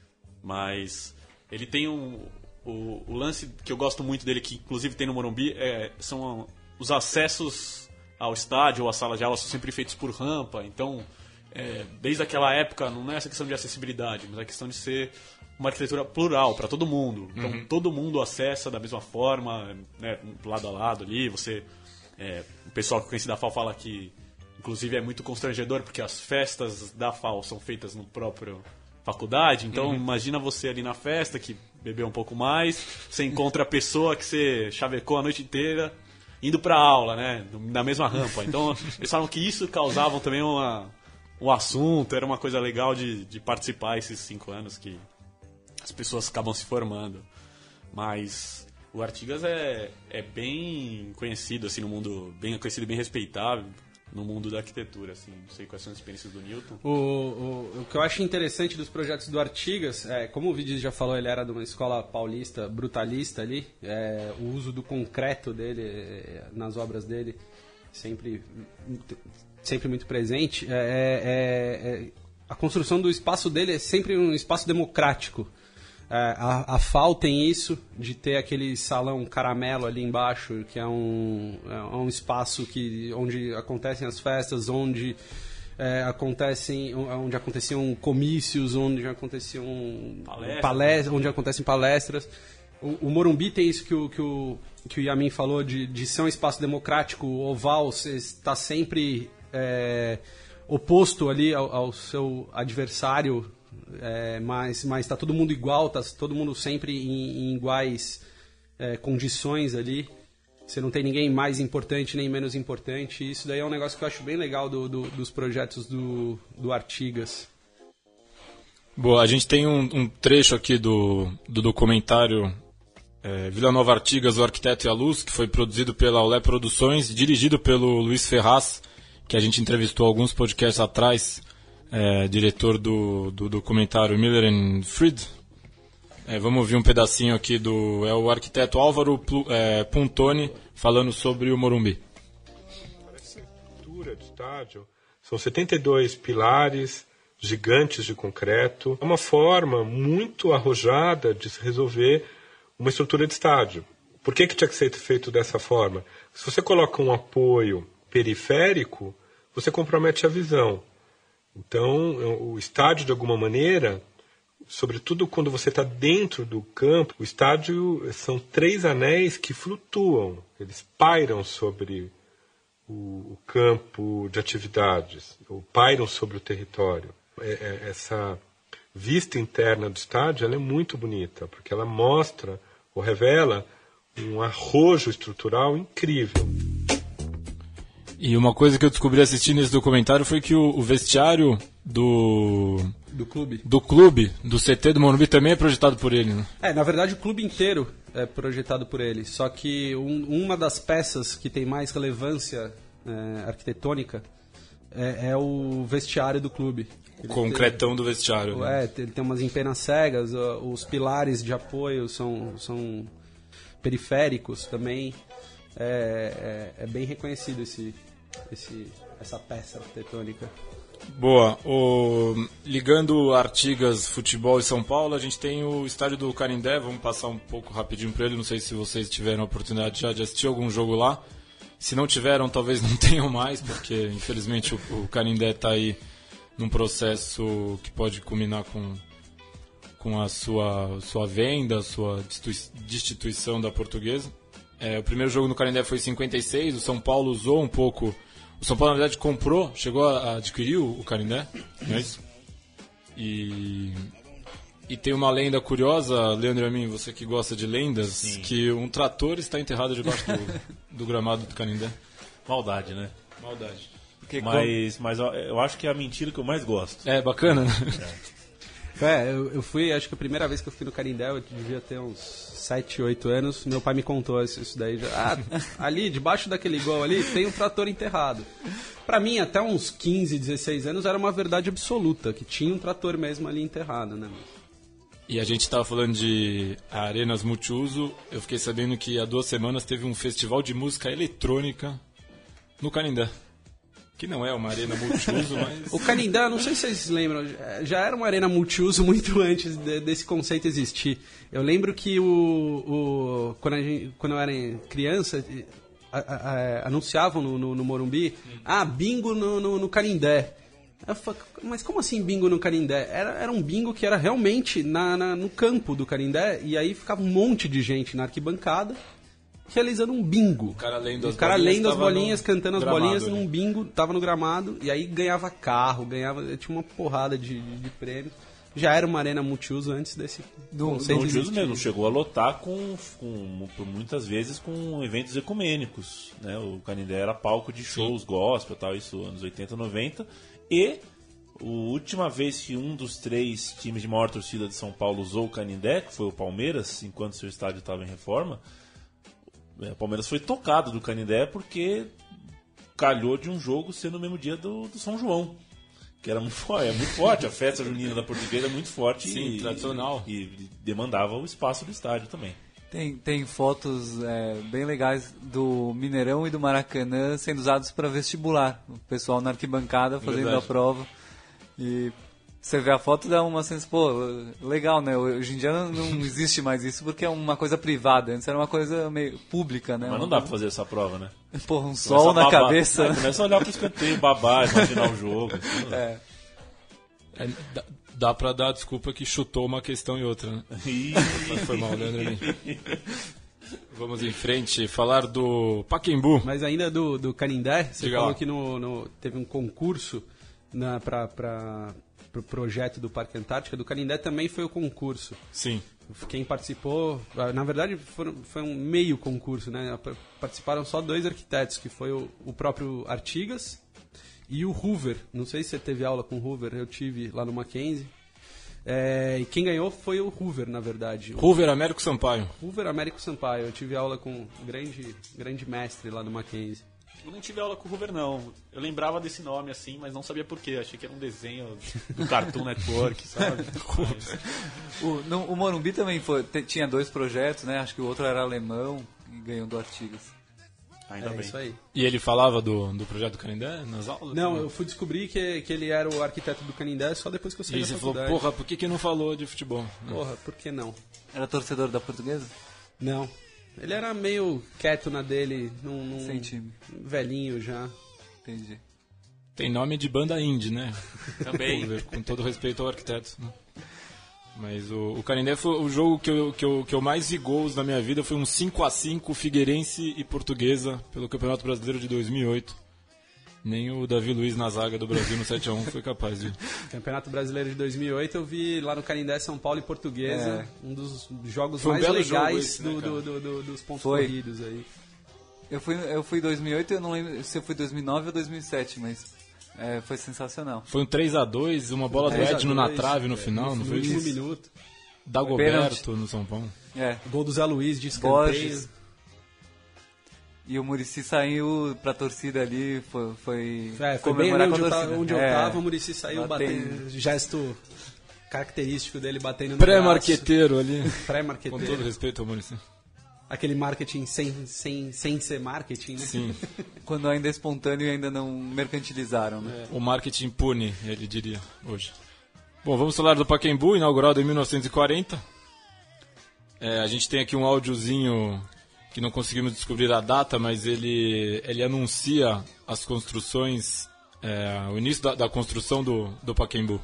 mas... Ele tem um... O, o lance que eu gosto muito dele, que inclusive tem no Morumbi, é, são os acessos ao estádio ou à sala de aula são sempre feitos por rampa. Então, é, desde aquela época, não é essa questão de acessibilidade, mas é a questão de ser uma arquitetura plural para todo mundo. Então, uhum. todo mundo acessa da mesma forma, né, lado a lado ali. Você, é, o pessoal que eu conheci da F A O fala que, inclusive, é muito constrangedor, porque as festas da F A O são feitas no próprio... faculdade, então uhum. imagina você ali na festa que bebeu um pouco mais, você encontra a pessoa que você chavecou a noite inteira indo pra aula, né, na mesma rampa. Então eles falam que isso causava também uma, um assunto, era uma coisa legal de, de participar esses cinco anos que as pessoas acabam se formando. Mas o Artigas é, é bem conhecido assim no mundo, bem conhecido e bem respeitado no mundo da arquitetura, assim. Não sei quais são as experiências do Newton. O, o, o que eu acho interessante dos projetos do Artigas, é, como o Vidic já falou, ele era de uma escola paulista brutalista ali, é, o uso do concreto dele, é, nas obras dele, sempre, sempre muito presente. É, é, é, a construção do espaço dele é sempre um espaço democrático. É, a, a F A O tem isso, de ter aquele salão caramelo ali embaixo, que é um, é um espaço que, onde acontecem as festas, onde, é, acontecem, onde aconteciam comícios, onde aconteciam palestras, palestras onde acontecem palestras. O, o Morumbi tem isso que o, que o, que o Yamin falou, de, de ser um espaço democrático, oval, está sempre é, oposto ali ao, ao seu adversário. É, mas mas está todo mundo igual, está todo mundo sempre em, em iguais é, condições ali. Você não tem ninguém mais importante nem menos importante. Isso daí é um negócio que eu acho bem legal do, do, dos projetos do, do Artigas. Boa, a gente tem um, um trecho aqui do, do documentário é, Vila Nova Artigas, o Arquiteto e a Luz, que foi produzido pela Olé Produções, dirigido pelo Luiz Ferraz, que a gente entrevistou alguns podcasts atrás. É, diretor do, do documentário Miller and Fried. É, vamos ouvir um pedacinho aqui do é o arquiteto Álvaro é, Puntoni falando sobre o Morumbi. Essa estrutura de estádio são setenta e dois pilares gigantes de concreto. É uma forma muito arrojada de se resolver uma estrutura de estádio. por que, que tinha que ser feito dessa forma? Se você coloca um apoio periférico, você compromete a visão. Então, o estádio, de alguma maneira, sobretudo quando você está dentro do campo, o estádio são três anéis que flutuam, eles pairam sobre o, o campo de atividades, ou pairam sobre o território. É, é, essa vista interna do estádio ela é muito bonita, porque ela mostra ou revela um arrojo estrutural incrível. E uma coisa que eu descobri assistindo esse documentário foi que o, o vestiário do... Do clube. Do clube, do C T do Morumbi também é projetado por ele, né? É, na verdade o clube inteiro é projetado por ele. Só que um, uma das peças que tem mais relevância é, arquitetônica é, é o vestiário do clube. O concretão do vestiário. É, né? ele tem umas empenas cegas, os pilares de apoio são, são periféricos também. É, é, é bem reconhecido esse, esse, essa peça arquitetônica. Boa. O, ligando Artigas, Futebol e São Paulo, a gente tem o estádio do Canindé. Vamos passar um pouco rapidinho por ele. Não sei se vocês tiveram a oportunidade já de assistir algum jogo lá. Se não tiveram, talvez não tenham mais, porque infelizmente o, o Canindé está aí num processo que pode culminar com, com a sua, sua venda, a sua destituição da Portuguesa. É, o primeiro jogo no Canindé foi em cinquenta e seis, o São Paulo usou um pouco... O São Paulo, na verdade, comprou, chegou a adquirir o, o Canindé, não é isso? E, e tem uma lenda curiosa, Leandro Amin, você que gosta de lendas, Sim. que um trator está enterrado debaixo do, do gramado do Canindé. Maldade, né? Maldade. Porque mas, como... mas eu acho que é a mentira que eu mais gosto. É, bacana, né? É, é eu, eu fui, acho que a primeira vez que eu fui no Canindé, eu devia ter uns sete, oito anos, meu pai me contou isso, isso daí. Já, ah, ali, debaixo daquele gol ali, tem um trator enterrado. Pra mim, até uns quinze, dezesseis anos, era uma verdade absoluta, que tinha um trator mesmo ali enterrado, né? E a gente estava falando de arenas multiuso, eu fiquei sabendo que há duas semanas teve um festival de música eletrônica no Canindé. Que não é uma arena multiuso, mas... O Canindé, não sei se vocês lembram, já era uma arena multiuso muito antes de, desse conceito existir. Eu lembro que o, o, quando, a gente, quando eu era criança, a, a, a, anunciavam no, no, no Morumbi, hum. ah, bingo no, no, no Canindé. Eu falei, mas como assim bingo no Canindé? Era, era um bingo que era realmente na, na, no campo do Canindé, e aí ficava um monte de gente na arquibancada, realizando um bingo. O cara lendo as o cara bolinhas, lendo as bolinhas cantando as gramado, bolinhas né? num bingo, tava no gramado, e aí ganhava carro, ganhava, tinha uma porrada de, de, de prêmios. Já era uma arena multiuso antes desse do multiuso mesmo, chegou a lotar com, com, por muitas vezes com eventos ecumênicos, né? O Canindé era palco de shows, Sim. gospel, tal, isso anos oitenta, noventa, e a última vez que um dos três times de maior torcida de São Paulo usou o Canindé, que foi o Palmeiras, enquanto seu estádio estava em reforma, o Palmeiras foi tocado do Canindé porque calhou de um jogo ser no mesmo dia do, do São João, que era muito forte, é muito forte, a festa junina da Portuguesa é muito forte. Sim, e, tradicional. E, e demandava o espaço do estádio também. Tem, tem fotos é, bem legais do Mineirão e do Maracanã sendo usados para vestibular. O pessoal na arquibancada fazendo Verdade. a prova. E você vê a foto, dá uma sensação, pô, legal, né? Hoje em dia não, não existe mais isso porque é uma coisa privada. Antes era uma coisa meio pública, né? Mas não dá pra fazer essa prova, né? Pô, um sol na babar. cabeça. É, começa a olhar pro escanteio, babar, imaginar o jogo. Assim, é. É, dá, dá pra dar desculpa que chutou uma questão e outra, né? Mas foi mal, Leandro. Vamos em frente, falar do Pacaembu. Mas ainda do, do Canindé, você Diga falou lá. que no, no, teve um concurso na, pra, pra, pro projeto do Parque Antártica. Do Canindé também foi o concurso. Sim. Quem participou, na verdade foram, foi um meio concurso, né? Participaram só dois arquitetos, que foi o, o próprio Artigas e o Hoover. Não sei se você teve aula com o Hoover, eu tive lá no Mackenzie. É, e quem ganhou foi o Hoover, na verdade. Hoover Américo Sampaio. Hoover Américo Sampaio. Eu tive aula com um grande, grande mestre lá no Mackenzie. Eu não tive aula com o Hoover, não. Eu lembrava desse nome, assim, mas não sabia por quê. Achei que era um desenho do Cartoon Network, sabe? o, no, o Morumbi também foi, t- tinha dois projetos, né? Acho que o outro era alemão e ganhou do Artigas. Ainda é bem. Isso aí. E ele falava do, do projeto do Canindé nas aulas? Não, eu fui descobrir que, que ele era o arquiteto do Canindé só depois que eu saí e da você faculdade. falou, porra, por que, que não falou de futebol? Porra, por que não? Era torcedor da Portuguesa? Não. Ele era meio quieto na dele, num, num Sem time. velhinho já. Entendi. Tem nome de banda indie, né? Também. Com todo respeito ao arquiteto. Né? Mas o, o Canindé foi o jogo que eu, que, eu, que eu mais vi gols na minha vida. Foi um cinco a cinco Figueirense e Portuguesa pelo Campeonato Brasileiro de dois mil e oito. Nem o Davi Luiz na zaga do Brasil no sete a um foi capaz de... Campeonato Brasileiro de dois mil e oito eu vi lá no Canindé, São Paulo e Portuguesa. É. Um dos jogos Foi um mais belo legais jogo esse, né, do, cara? do, do, do, dos pontos Foi. corridos aí. Eu fui, eu fui em dois mil e oito, eu não lembro se eu fui em dois mil e nove ou dois mil e sete, mas é, foi sensacional. Foi um três a dois, uma bola do três a Edno na dois, trave no é, final, não no foi último isso? minuto. Dagoberto no São Paulo. É. Gol do Zé Luiz de escanteio. Borges. E o Muricy saiu pra torcida ali, foi, foi, É, foi bem ali comemorar onde, com eu a tava, torcida. onde eu É. tava, o Muricy saiu Batendo. batendo, gesto característico dele batendo no Pré-marqueteiro ali. braço. Com Pré-marqueteiro. todo respeito ao Maurício. Aquele marketing sem, sem, sem ser marketing, né? Sim. Quando ainda é espontâneo e ainda não mercantilizaram, né? O marketing pune, ele diria, hoje. Bom, vamos falar do Pacaembu, inaugurado em mil novecentos e quarenta. É, a gente tem aqui um áudiozinho que não conseguimos descobrir a data, mas ele, ele anuncia as construções, é, o início da, da construção do, do Pacaembu.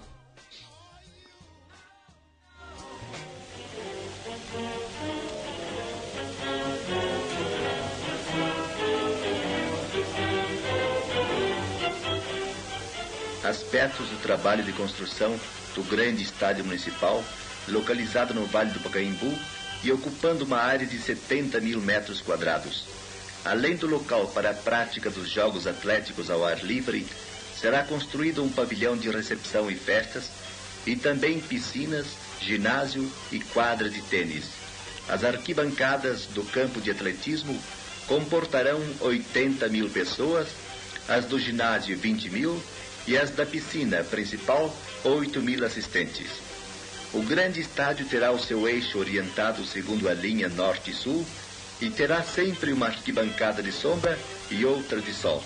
Aspectos do trabalho de construção do grande estádio municipal, localizado no Vale do Pacaembu e ocupando uma área de setenta mil metros quadrados. Além do local para a prática dos jogos atléticos ao ar livre, será construído um pavilhão de recepção e festas e também piscinas, ginásio e quadra de tênis. As arquibancadas do campo de atletismo comportarão oitenta mil pessoas, as do ginásio vinte mil e as da piscina principal oito mil assistentes. O grande estádio terá o seu eixo orientado segundo a linha norte-sul e terá sempre uma arquibancada de sombra e outra de sol.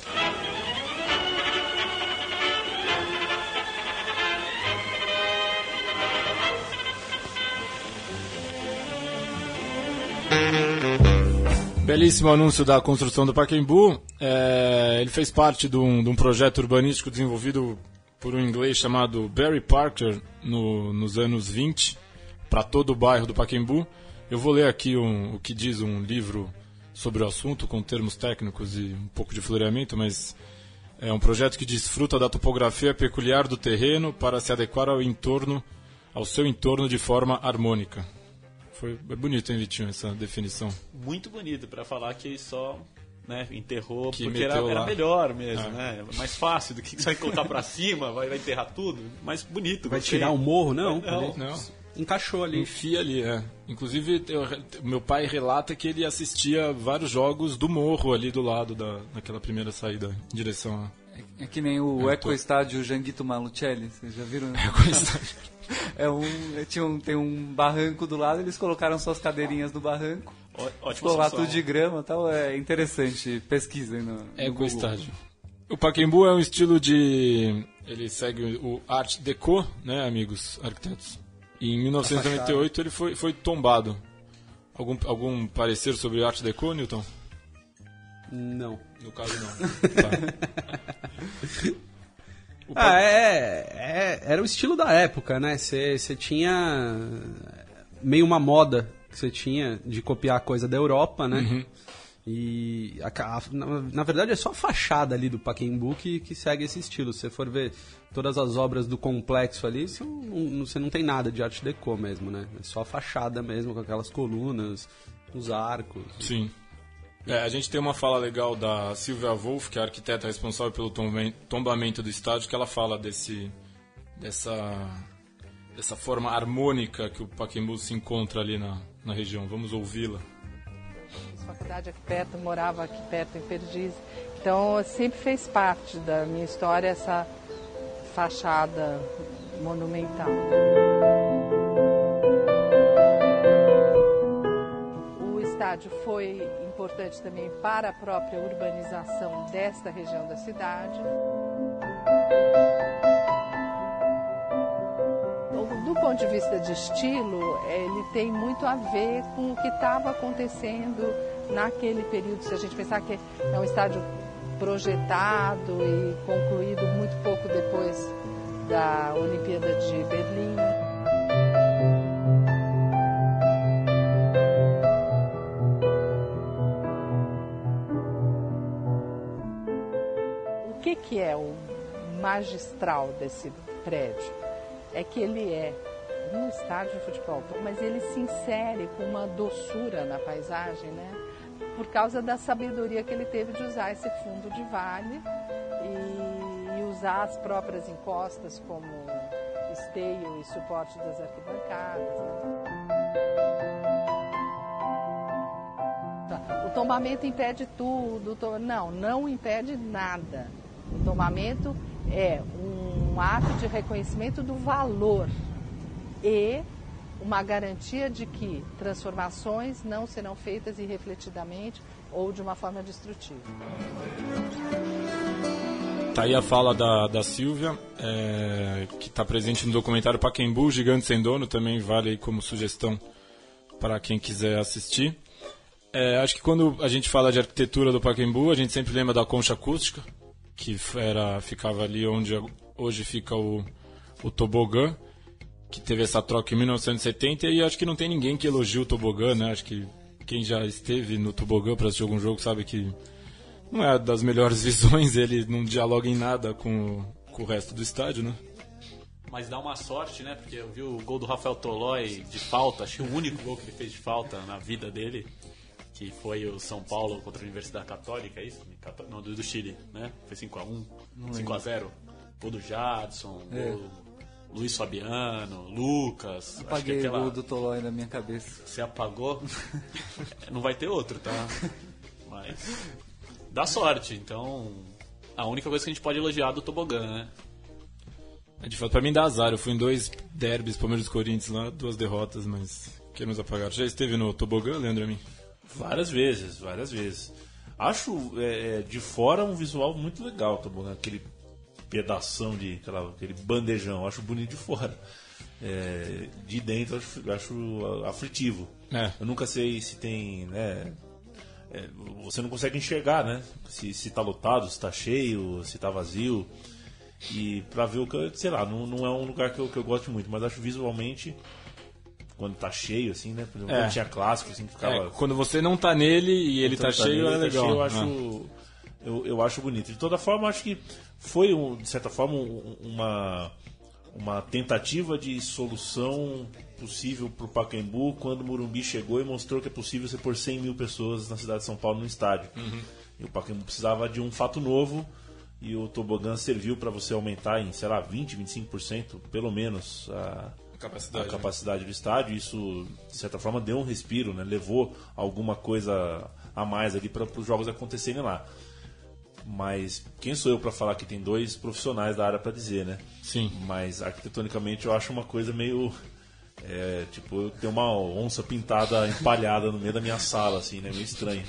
Belíssimo anúncio da construção do Pacaembu. É, ele fez parte de um, de um projeto urbanístico desenvolvido por um inglês chamado Barry Parker no, nos anos vinte, para todo o bairro do Pacaembu. Eu vou ler aqui um, o que diz um livro sobre o assunto, com termos técnicos e um pouco de floreamento, mas é um projeto que desfruta da topografia peculiar do terreno para se adequar ao entorno, ao seu entorno de forma harmônica. Foi é bonito, hein, Vitinho, essa definição. Muito bonito, para falar que ele só, né, enterrou Que porque era, meteu era lá. melhor mesmo, Ah. né? Mais fácil do que você vai colocar para cima, vai, vai enterrar tudo. Mais bonito. Vai gostei. tirar o morro? Não. Não. Ele Não. encaixou ali. Enfia ali, é. Inclusive, eu- meu pai relata que ele assistia vários jogos do morro ali do lado da, daquela primeira saída em direção a... É que nem o É, Eco tô- Estádio Janguito Malucelli, vocês já viram? Eco É um, é, tinha um, tem um barranco do lado, eles colocaram suas cadeirinhas no barranco, Ó- Ótima ficou lá solução. tudo de grama e tal, é interessante, pesquisem no, no Eco Google. Estádio. O Pacaembu é um estilo de... Ele segue o Art Deco, né, amigos arquitetos? E em mil novecentos e noventa e oito ele foi, foi tombado. Algum, algum parecer sobre Art Deco, Newton? Não. No caso, não. Tá. O pa- Ah, é, é- era o estilo da época, né? Você tinha meio uma moda que você tinha de copiar coisa da Europa, né? Uhum. E a ca- a- na, na verdade é só a fachada ali do Pacaembu que, que segue esse estilo. Se você for ver todas as obras do complexo ali, você não, você não tem nada de arte deco mesmo, né? É só a fachada mesmo, com aquelas colunas, os arcos. Sim. É, a gente tem uma fala legal da Silvia Wolff, que é a arquiteta responsável pelo tombe- tombamento do estádio, que ela fala desse, dessa, dessa forma harmônica que o Pacaembu se encontra ali na, na região. Vamos ouvi-la. Fiz faculdade aqui perto, morava aqui perto em Perdizes. Então sempre fez parte da minha história essa fachada monumental. O estádio foi importante também para a própria urbanização desta região da cidade. Do ponto de vista de estilo, ele tem muito a ver com o que estava acontecendo naquele período. Se a gente pensar que é um estádio projetado e concluído muito pouco depois da Olimpíada de Berlim. O que, que é o magistral desse prédio? É que ele é um estádio de futebol, mas ele se insere com uma doçura na paisagem, né? Por causa da sabedoria que ele teve de usar esse fundo de vale e, e usar as próprias encostas como esteio e suporte das arquibancadas, né? O tombamento impede tudo. To... Não, não impede nada. O tombamento é um ato de reconhecimento do valor e uma garantia de que transformações não serão feitas irrefletidamente ou de uma forma destrutiva. Tá aí a fala da, da Silvia, é, que está presente no documentário Pacaembu, Gigante Sem Dono, também vale aí como sugestão para quem quiser assistir. É, acho que quando a gente fala de arquitetura do Pacaembu, a gente sempre lembra da concha acústica, que era, ficava ali onde hoje fica o, o tobogã, que teve essa troca em mil novecentos e setenta, e acho que não tem ninguém que elogie o tobogã, né? Acho que quem já esteve no tobogã para assistir algum jogo sabe que não é das melhores visões, ele não dialoga em nada com, com o resto do estádio, né? Mas dá uma sorte, né? Porque eu vi o gol do Rafael Tolói de falta, acho que o único gol que ele fez de falta na vida dele, que foi o São Paulo contra a Universidade Católica, é isso? Não, do, do Chile, né? Foi cinco a um, cinco a zero. Gol do Jadson, É. gol Luiz Fabiano, Lucas. Apaguei acho que aquela... o gol do Tolói na minha cabeça. Você apagou? Não vai ter outro, tá? Mas dá sorte, então a única coisa que a gente pode elogiar do tobogã, né? É, de fato, pra mim dá azar. Eu fui em dois derbys, Palmeiras e Corinthians lá, duas derrotas, mas que nos apagaram. Já esteve no tobogã, Leandro Amin? Várias vezes, várias vezes. Acho é, de fora um visual muito legal, o tobogã, aquele pedação de aquela, aquele bandejão, acho bonito de fora. É, de dentro acho, acho aflitivo. É. Eu nunca sei se tem, né? É, você não consegue enxergar, né? Se, se tá lotado, se tá cheio, se tá vazio. E pra ver o que, sei lá, não, não é um lugar que eu, que eu gosto muito, mas acho visualmente, quando tá cheio, assim, né? Por exemplo, É. quando tinha clássico, assim, que ficava. É, quando você não tá nele e ele Então, tá cheio, nele, é tá legal. cheio, eu Ah. acho, eu, eu acho bonito. De toda forma, acho que foi, um, de certa forma, um- uma, uma tentativa de solução possível para o Pacaembu quando o Morumbi chegou e mostrou que é possível você pôr cem mil pessoas na cidade de São Paulo no estádio. Uhum. E o Pacaembu precisava de um fato novo e o tobogã serviu para você aumentar em, sei lá, vinte, vinte e cinco por cento, pelo menos, a, Capacidade, a capacidade do estádio. Isso, de certa forma, deu um respiro, né? Levou alguma coisa a mais ali para os jogos acontecerem lá. Mas quem sou eu para falar que tem dois profissionais da área para dizer, né? Sim. Mas arquitetonicamente eu acho uma coisa meio... É, tipo, eu tenho uma onça pintada empalhada no meio da minha sala, assim, né? Meio estranho.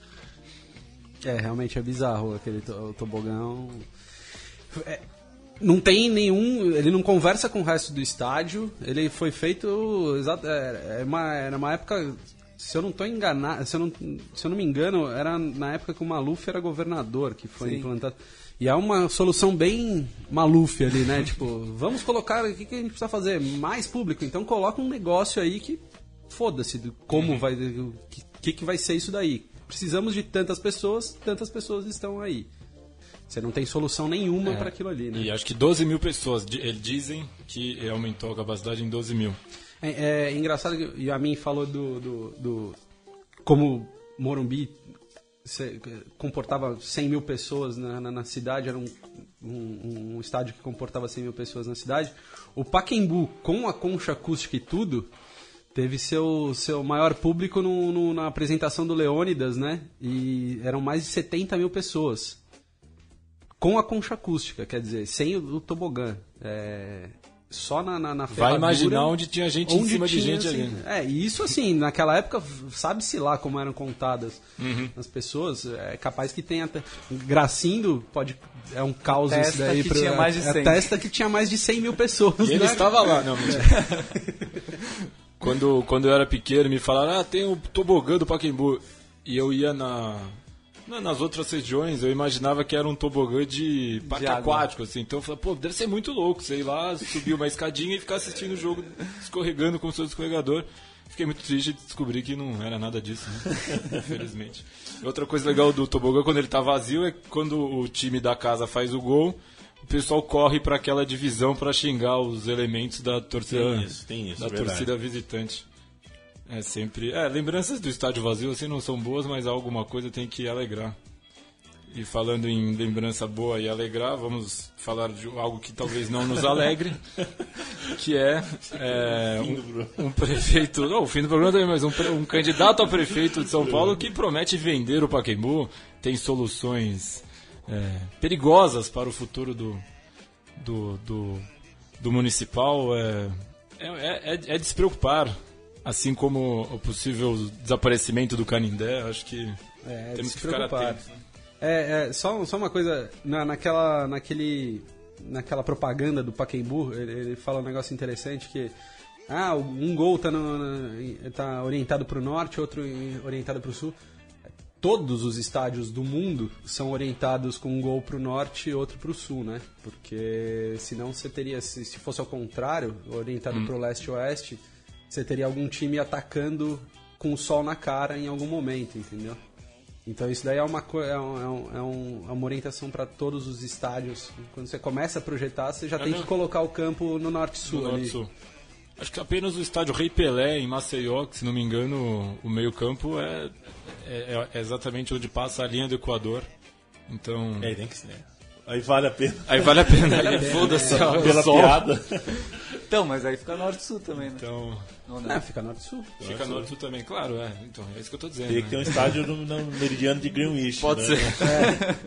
É, realmente é bizarro aquele to- o tobogão. É, não tem nenhum. Ele não conversa com o resto do estádio. Ele foi feito. Exato, é, é uma, era uma época. Se eu não estou enganado. Se eu não, se eu não me engano, era na época que o Maluf era governador que foi Sim. implantado. E é uma solução bem Maluf ali, né? Tipo, vamos colocar. O que, que a gente precisa fazer? Mais público. Então coloca um negócio aí que. Foda-se do como Uhum. vai. O que, que vai ser isso daí? Precisamos de tantas pessoas, tantas pessoas estão aí. Você não tem solução nenhuma É. para aquilo ali, né? E acho que doze mil pessoas. di- Eles dizem que aumentou a capacidade em doze mil. É, é engraçado que o Yamin falou do, do, do como Morumbi se- comportava cem mil pessoas na, na, na cidade, era um, um, um estádio que comportava cem mil pessoas na cidade. O Pacaembu, com a concha acústica e tudo, teve seu, seu maior público no, no- na apresentação do Leônidas, né? E eram mais de setenta mil pessoas. Com a concha acústica, quer dizer, sem o, o tobogã. É, só na, na, na Vai imaginar onde tinha gente onde em cima tinha, de gente assim, ali. É, e isso assim, naquela época, sabe-se lá como eram contadas Uhum. as pessoas. É capaz que tenha até... Gracindo, pode... É um caos Testa isso daí. que pro- tinha mais de é, cem. Testa que tinha mais de cem mil pessoas. E ele né? estava lá, não, mentira. quando, quando eu era pequeno, me falaram, ah, tem o tobogã do Pacaembu. E eu ia na, na- nas outras regiões, eu imaginava que era um tobogã de parque De água. aquático, assim. Então eu falei, pô, deve ser muito louco, sei lá, subir uma escadinha e ficar assistindo o jogo escorregando como se fosse escorregador. Fiquei muito triste de descobrir que não era nada disso, né? Infelizmente. Outra coisa legal do tobogã, quando ele tá vazio, é quando o time da casa faz o gol, o pessoal corre para aquela divisão para xingar os elementos da torcida, Tem isso, tem isso, da é verdade. torcida visitante. É sempre... É, lembranças do estádio vazio assim não são boas, mas alguma coisa tem que alegrar. E falando em lembrança boa e alegrar, vamos falar de algo que talvez não nos alegre, que é, é um, um prefeito... Não, o fim do programa também, mas um, pre- um candidato a prefeito de São Paulo que promete vender o Pacaembu, tem soluções é, perigosas para o futuro do, do, do, do municipal. É, é, é, é de se preocupar, assim como o possível desaparecimento do Canindé. Acho que É, temos se que ficar preocupar. atentos. É, é, só, só uma coisa, na, naquela, naquele, naquela propaganda do Pacaembu, ele, ele fala um negócio interessante que ah, um gol tá, no, na- tá orientado para o norte, outro em- orientado para o sul. Todos os estádios do mundo são orientados com um gol para o norte e outro para o sul, né? Porque senão você teria, se, se fosse ao contrário, orientado Hum. para o leste e oeste, você teria algum time atacando com o sol na cara em algum momento, entendeu? Então isso daí é uma, co- é um- é um- é um- é uma orientação para todos os estádios. Quando você começa a projetar, você já É tem mesmo? que colocar o campo no norte-sul No ali. Norte-Sul. Acho que apenas o estádio Rei Pelé, em Maceió, que se não me engano, o meio-campo é, é, é exatamente onde passa a linha do Equador. Então. É, tem que ser. Aí vale a pena. Aí vale a pena. Vale a Aí pena, foda-se né? o Pela sol. piada. Então, mas aí fica norte-sul também, né? Então. Ou não? É, fica norte-sul. Fica norte-sul também, claro, é. Então, é isso que eu tô dizendo. Teria que ter um estádio no, no meridiano de Greenwich. Pode né? ser.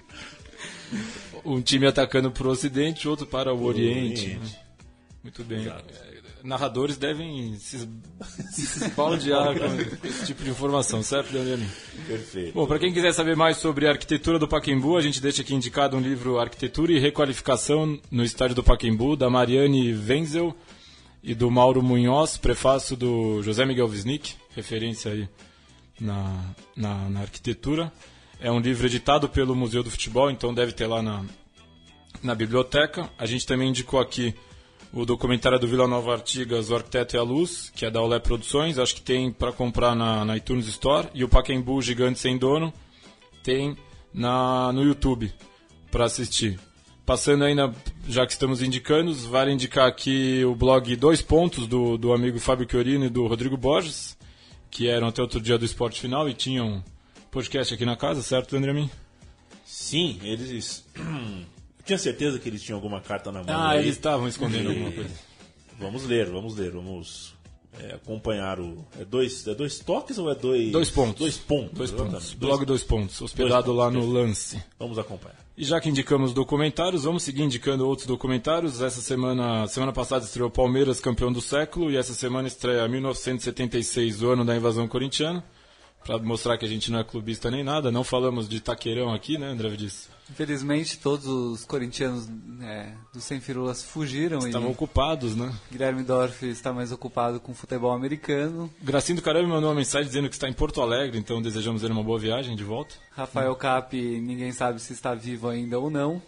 Um time atacando pro ocidente, outro para o Pro oriente. Oriente. né? Muito bem. É, Narradores devem se, es- se esbaldear com esse tipo de informação, certo, Leandro? Perfeito. Bom, para quem quiser saber mais sobre a arquitetura do Pacaembu, a gente deixa aqui indicado um livro Arquitetura e Requalificação no Estádio do Pacaembu, da Mariane Wenzel e do Mauro Munhoz, prefácio do José Miguel Wisnik, referência aí na, na, na arquitetura. É um livro editado pelo Museu do Futebol, então deve ter lá na, na biblioteca. A gente também indicou aqui o documentário do Vila Nova Artigas, O Arquiteto e a Luz, que é da Olé Produções, acho que tem para comprar na, na iTunes Store. E o Pacaembu Gigante Sem Dono tem na, no YouTube para assistir. Passando ainda, já que estamos indicando, vale indicar aqui o blog Dois Pontos, do, do amigo Fábio Chiorino e do Rodrigo Borges, que eram até outro dia do Esporte Final e tinham podcast aqui na casa, certo, Leandro? Sim, eles... Eu tinha certeza que eles tinham alguma carta na mão. Ah, aí. eles estavam escondendo E- alguma coisa. Vamos ler, vamos ler, vamos é, acompanhar o... É dois, é dois toques ou é dois... Dois pontos. Dois pontos. Dois exatamente. pontos. Blog Dois Pontos, hospedado Dois lá pontos, no perfeito. Lance. Vamos acompanhar. E já que indicamos documentários, vamos seguir indicando outros documentários. Essa semana, semana passada estreou Palmeiras, campeão do século, e essa semana estreia mil novecentos e setenta e seis, o ano da invasão corintiana, para mostrar que a gente não é clubista nem nada. Não falamos de Taqueirão aqui, né, André disse? Infelizmente, todos os corintianos é, dos Sem Firulas fugiram Estavam e ocupados, né? Guilherme Dorff está mais ocupado com futebol americano. Gracinho do Caramba me mandou uma mensagem dizendo que está em Porto Alegre, então desejamos ele uma boa viagem de volta. Rafael Cap, ninguém sabe se está vivo ainda ou não.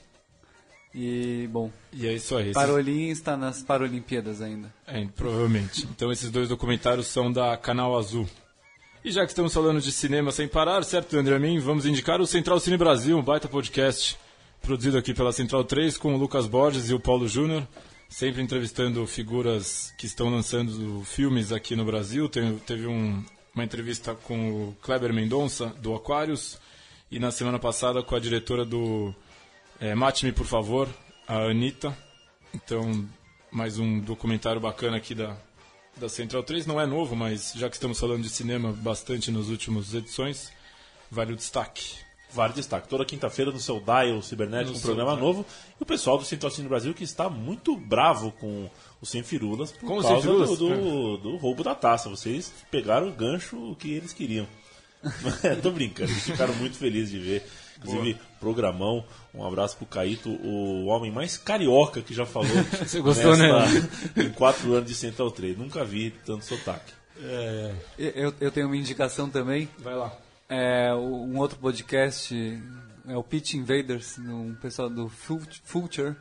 E, bom, E é isso aí. Esses- Parolin está nas Paralimpíadas ainda. É, provavelmente. Então esses dois documentários são da Canal Azul. E já que estamos falando de cinema sem parar, certo, André Amin? Vamos indicar o Central Cine Brasil, um baita podcast produzido aqui pela Central três com o Lucas Borges e o Paulo Júnior, sempre entrevistando figuras que estão lançando filmes aqui no Brasil. Teve, teve um, uma entrevista com o Kleber Mendonça, do Aquarius, e na semana passada com a diretora do é, Mate-me, por favor, a Anitta. Então, mais um documentário bacana aqui da, da Central três. Não é novo, mas já que estamos falando de cinema bastante nas últimas edições, vale o destaque. vários destaques. Toda quinta-feira no seu Dial Cibernético, um programa novo. E o pessoal do Central Cine Brasil que está muito bravo com o Sem Firulas por com causa Firulas? Do, do, do roubo da taça. Vocês pegaram o gancho que eles queriam. Tô brincando, eles ficaram muito felizes de ver. Inclusive, Boa. programão. Um abraço pro Caíto, o homem mais carioca que já falou. Você gostou, nessa, né? Em quatro anos de Central três. Nunca vi tanto sotaque. É. Eu, eu tenho uma indicação também. Vai lá. É, um outro podcast é o Pitch Invaders, um pessoal do Future.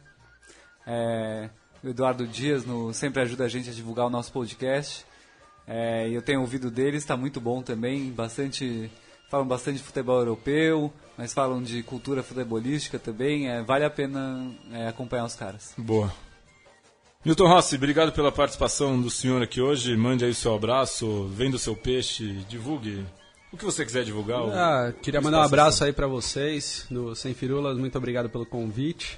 É, o Eduardo Dias no, sempre ajuda a gente a divulgar o nosso podcast. É, eu tenho ouvido deles, está muito bom também. Bastante, falam bastante de futebol europeu, mas falam de cultura futebolística também. É, vale a pena é, acompanhar os caras. Boa. Milton Rossi, obrigado pela participação do senhor aqui hoje. Mande aí o seu abraço, venda o seu peixe, divulgue o que você quiser divulgar. Ah, o... queria mandar um abraço aí para vocês do Sem Firulas. Muito obrigado pelo convite.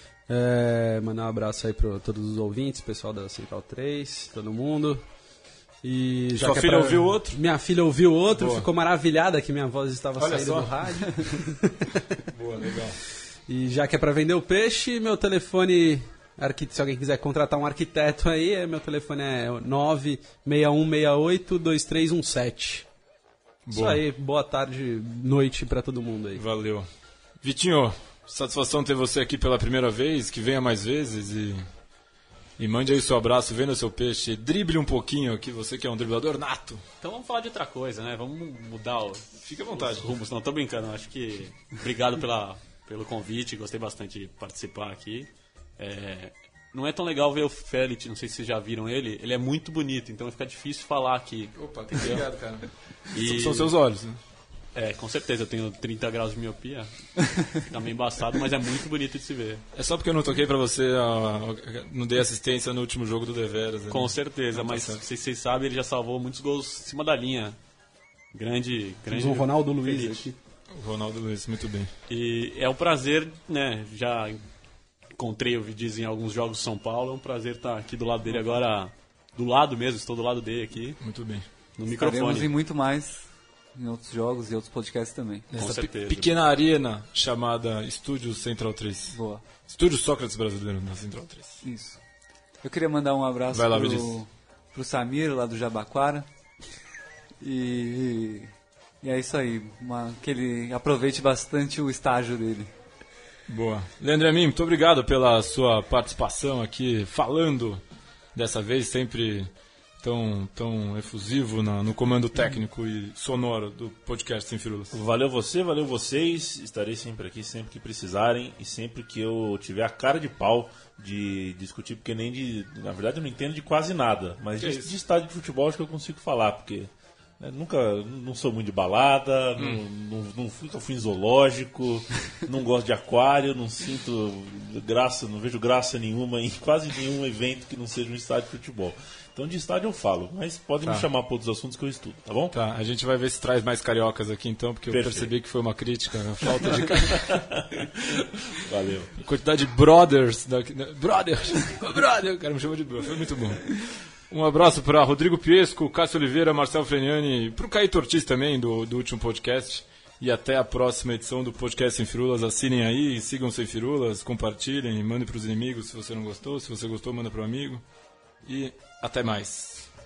É, mandar um abraço aí para todos os ouvintes, pessoal da Central três, todo mundo. E já Sua filha pra... ouviu outro? Minha filha ouviu outro, Boa. Ficou maravilhada que minha voz estava Olha saindo só. do rádio. Boa, legal. E já que é para vender o peixe, meu telefone, se alguém quiser contratar um arquiteto aí, meu telefone é nove seis um seis oito dois três um sete. Isso aí, boa tarde, noite para todo mundo aí. Valeu. Vitinho, satisfação ter você aqui pela primeira vez, que venha mais vezes e, e mande aí o seu abraço, venda o seu peixe, drible um pouquinho aqui, você que é um driblador nato. Então vamos falar de outra coisa, né? Vamos mudar o... Fique à vontade. Os rumos. Não, tô brincando, acho que... Obrigado pela, pelo convite, gostei bastante de participar aqui. É... Não é tão legal ver o Félix, não sei se vocês já viram ele, ele é muito bonito, então fica difícil falar aqui. Opa, obrigado, cara. E... São seus olhos, né? É, com certeza, eu tenho trinta graus de miopia, fica meio embaçado, mas é muito bonito de se ver. É só porque eu não toquei pra você, não dei assistência no último jogo do Deveras. Né? Com certeza, não, mas tá se vocês sabem, ele já salvou muitos gols em cima da linha. Grande, grande. Temos um Ronaldo Luiz aqui. O Ronaldo Luiz, muito bem. E é um prazer, né, já... Encontrei o Vidiz em alguns jogos de São Paulo, é um prazer estar aqui do lado dele agora, do lado mesmo, estou do lado dele aqui. Muito bem. No Estaremos microfone. em muito mais, em outros jogos e outros podcasts também. Essa certeza, pequena arena chamada Estúdio Central três. Boa. Estúdio Sócrates Brasileiro na Central três. Isso. Eu queria mandar um abraço Vai lá, pro, pro Samir, lá do Jabaquara. E, e é isso aí, uma, que ele aproveite bastante o estágio dele. Boa. Leandro Amin, muito obrigado pela sua participação aqui, falando dessa vez sempre tão, tão efusivo na, no comando técnico e sonoro do podcast Sem Firulas. Valeu você, valeu vocês. Estarei sempre aqui, sempre que precisarem e sempre que eu tiver a cara de pau de discutir, porque nem de... Na verdade eu não entendo de quase nada, mas de, de estádio de futebol acho que eu consigo falar, porque... É, nunca, não sou muito de balada, hum. não, não, não nunca fui em zoológico, não gosto de aquário, não sinto graça, não vejo graça nenhuma em quase nenhum evento que não seja um estádio de futebol. Então de estádio eu falo, mas podem tá. me chamar para outros assuntos que eu estudo, tá bom? Tá, a gente vai ver se traz mais cariocas aqui então, porque Perfeito. eu percebi que foi uma crítica, a falta de Valeu. A quantidade de brothers daqui, brothers, brother, o cara me chamou de brother, foi muito bom. Um abraço para Rodrigo Piesco, Cássio Oliveira, Marcelo Freniani, para o Caíto Ortiz também, do, do último podcast. E até a próxima edição do podcast Sem Firulas. Assinem aí, sigam Sem Firulas, compartilhem, mandem para os inimigos se você não gostou. Se você gostou, manda para o amigo. E até mais.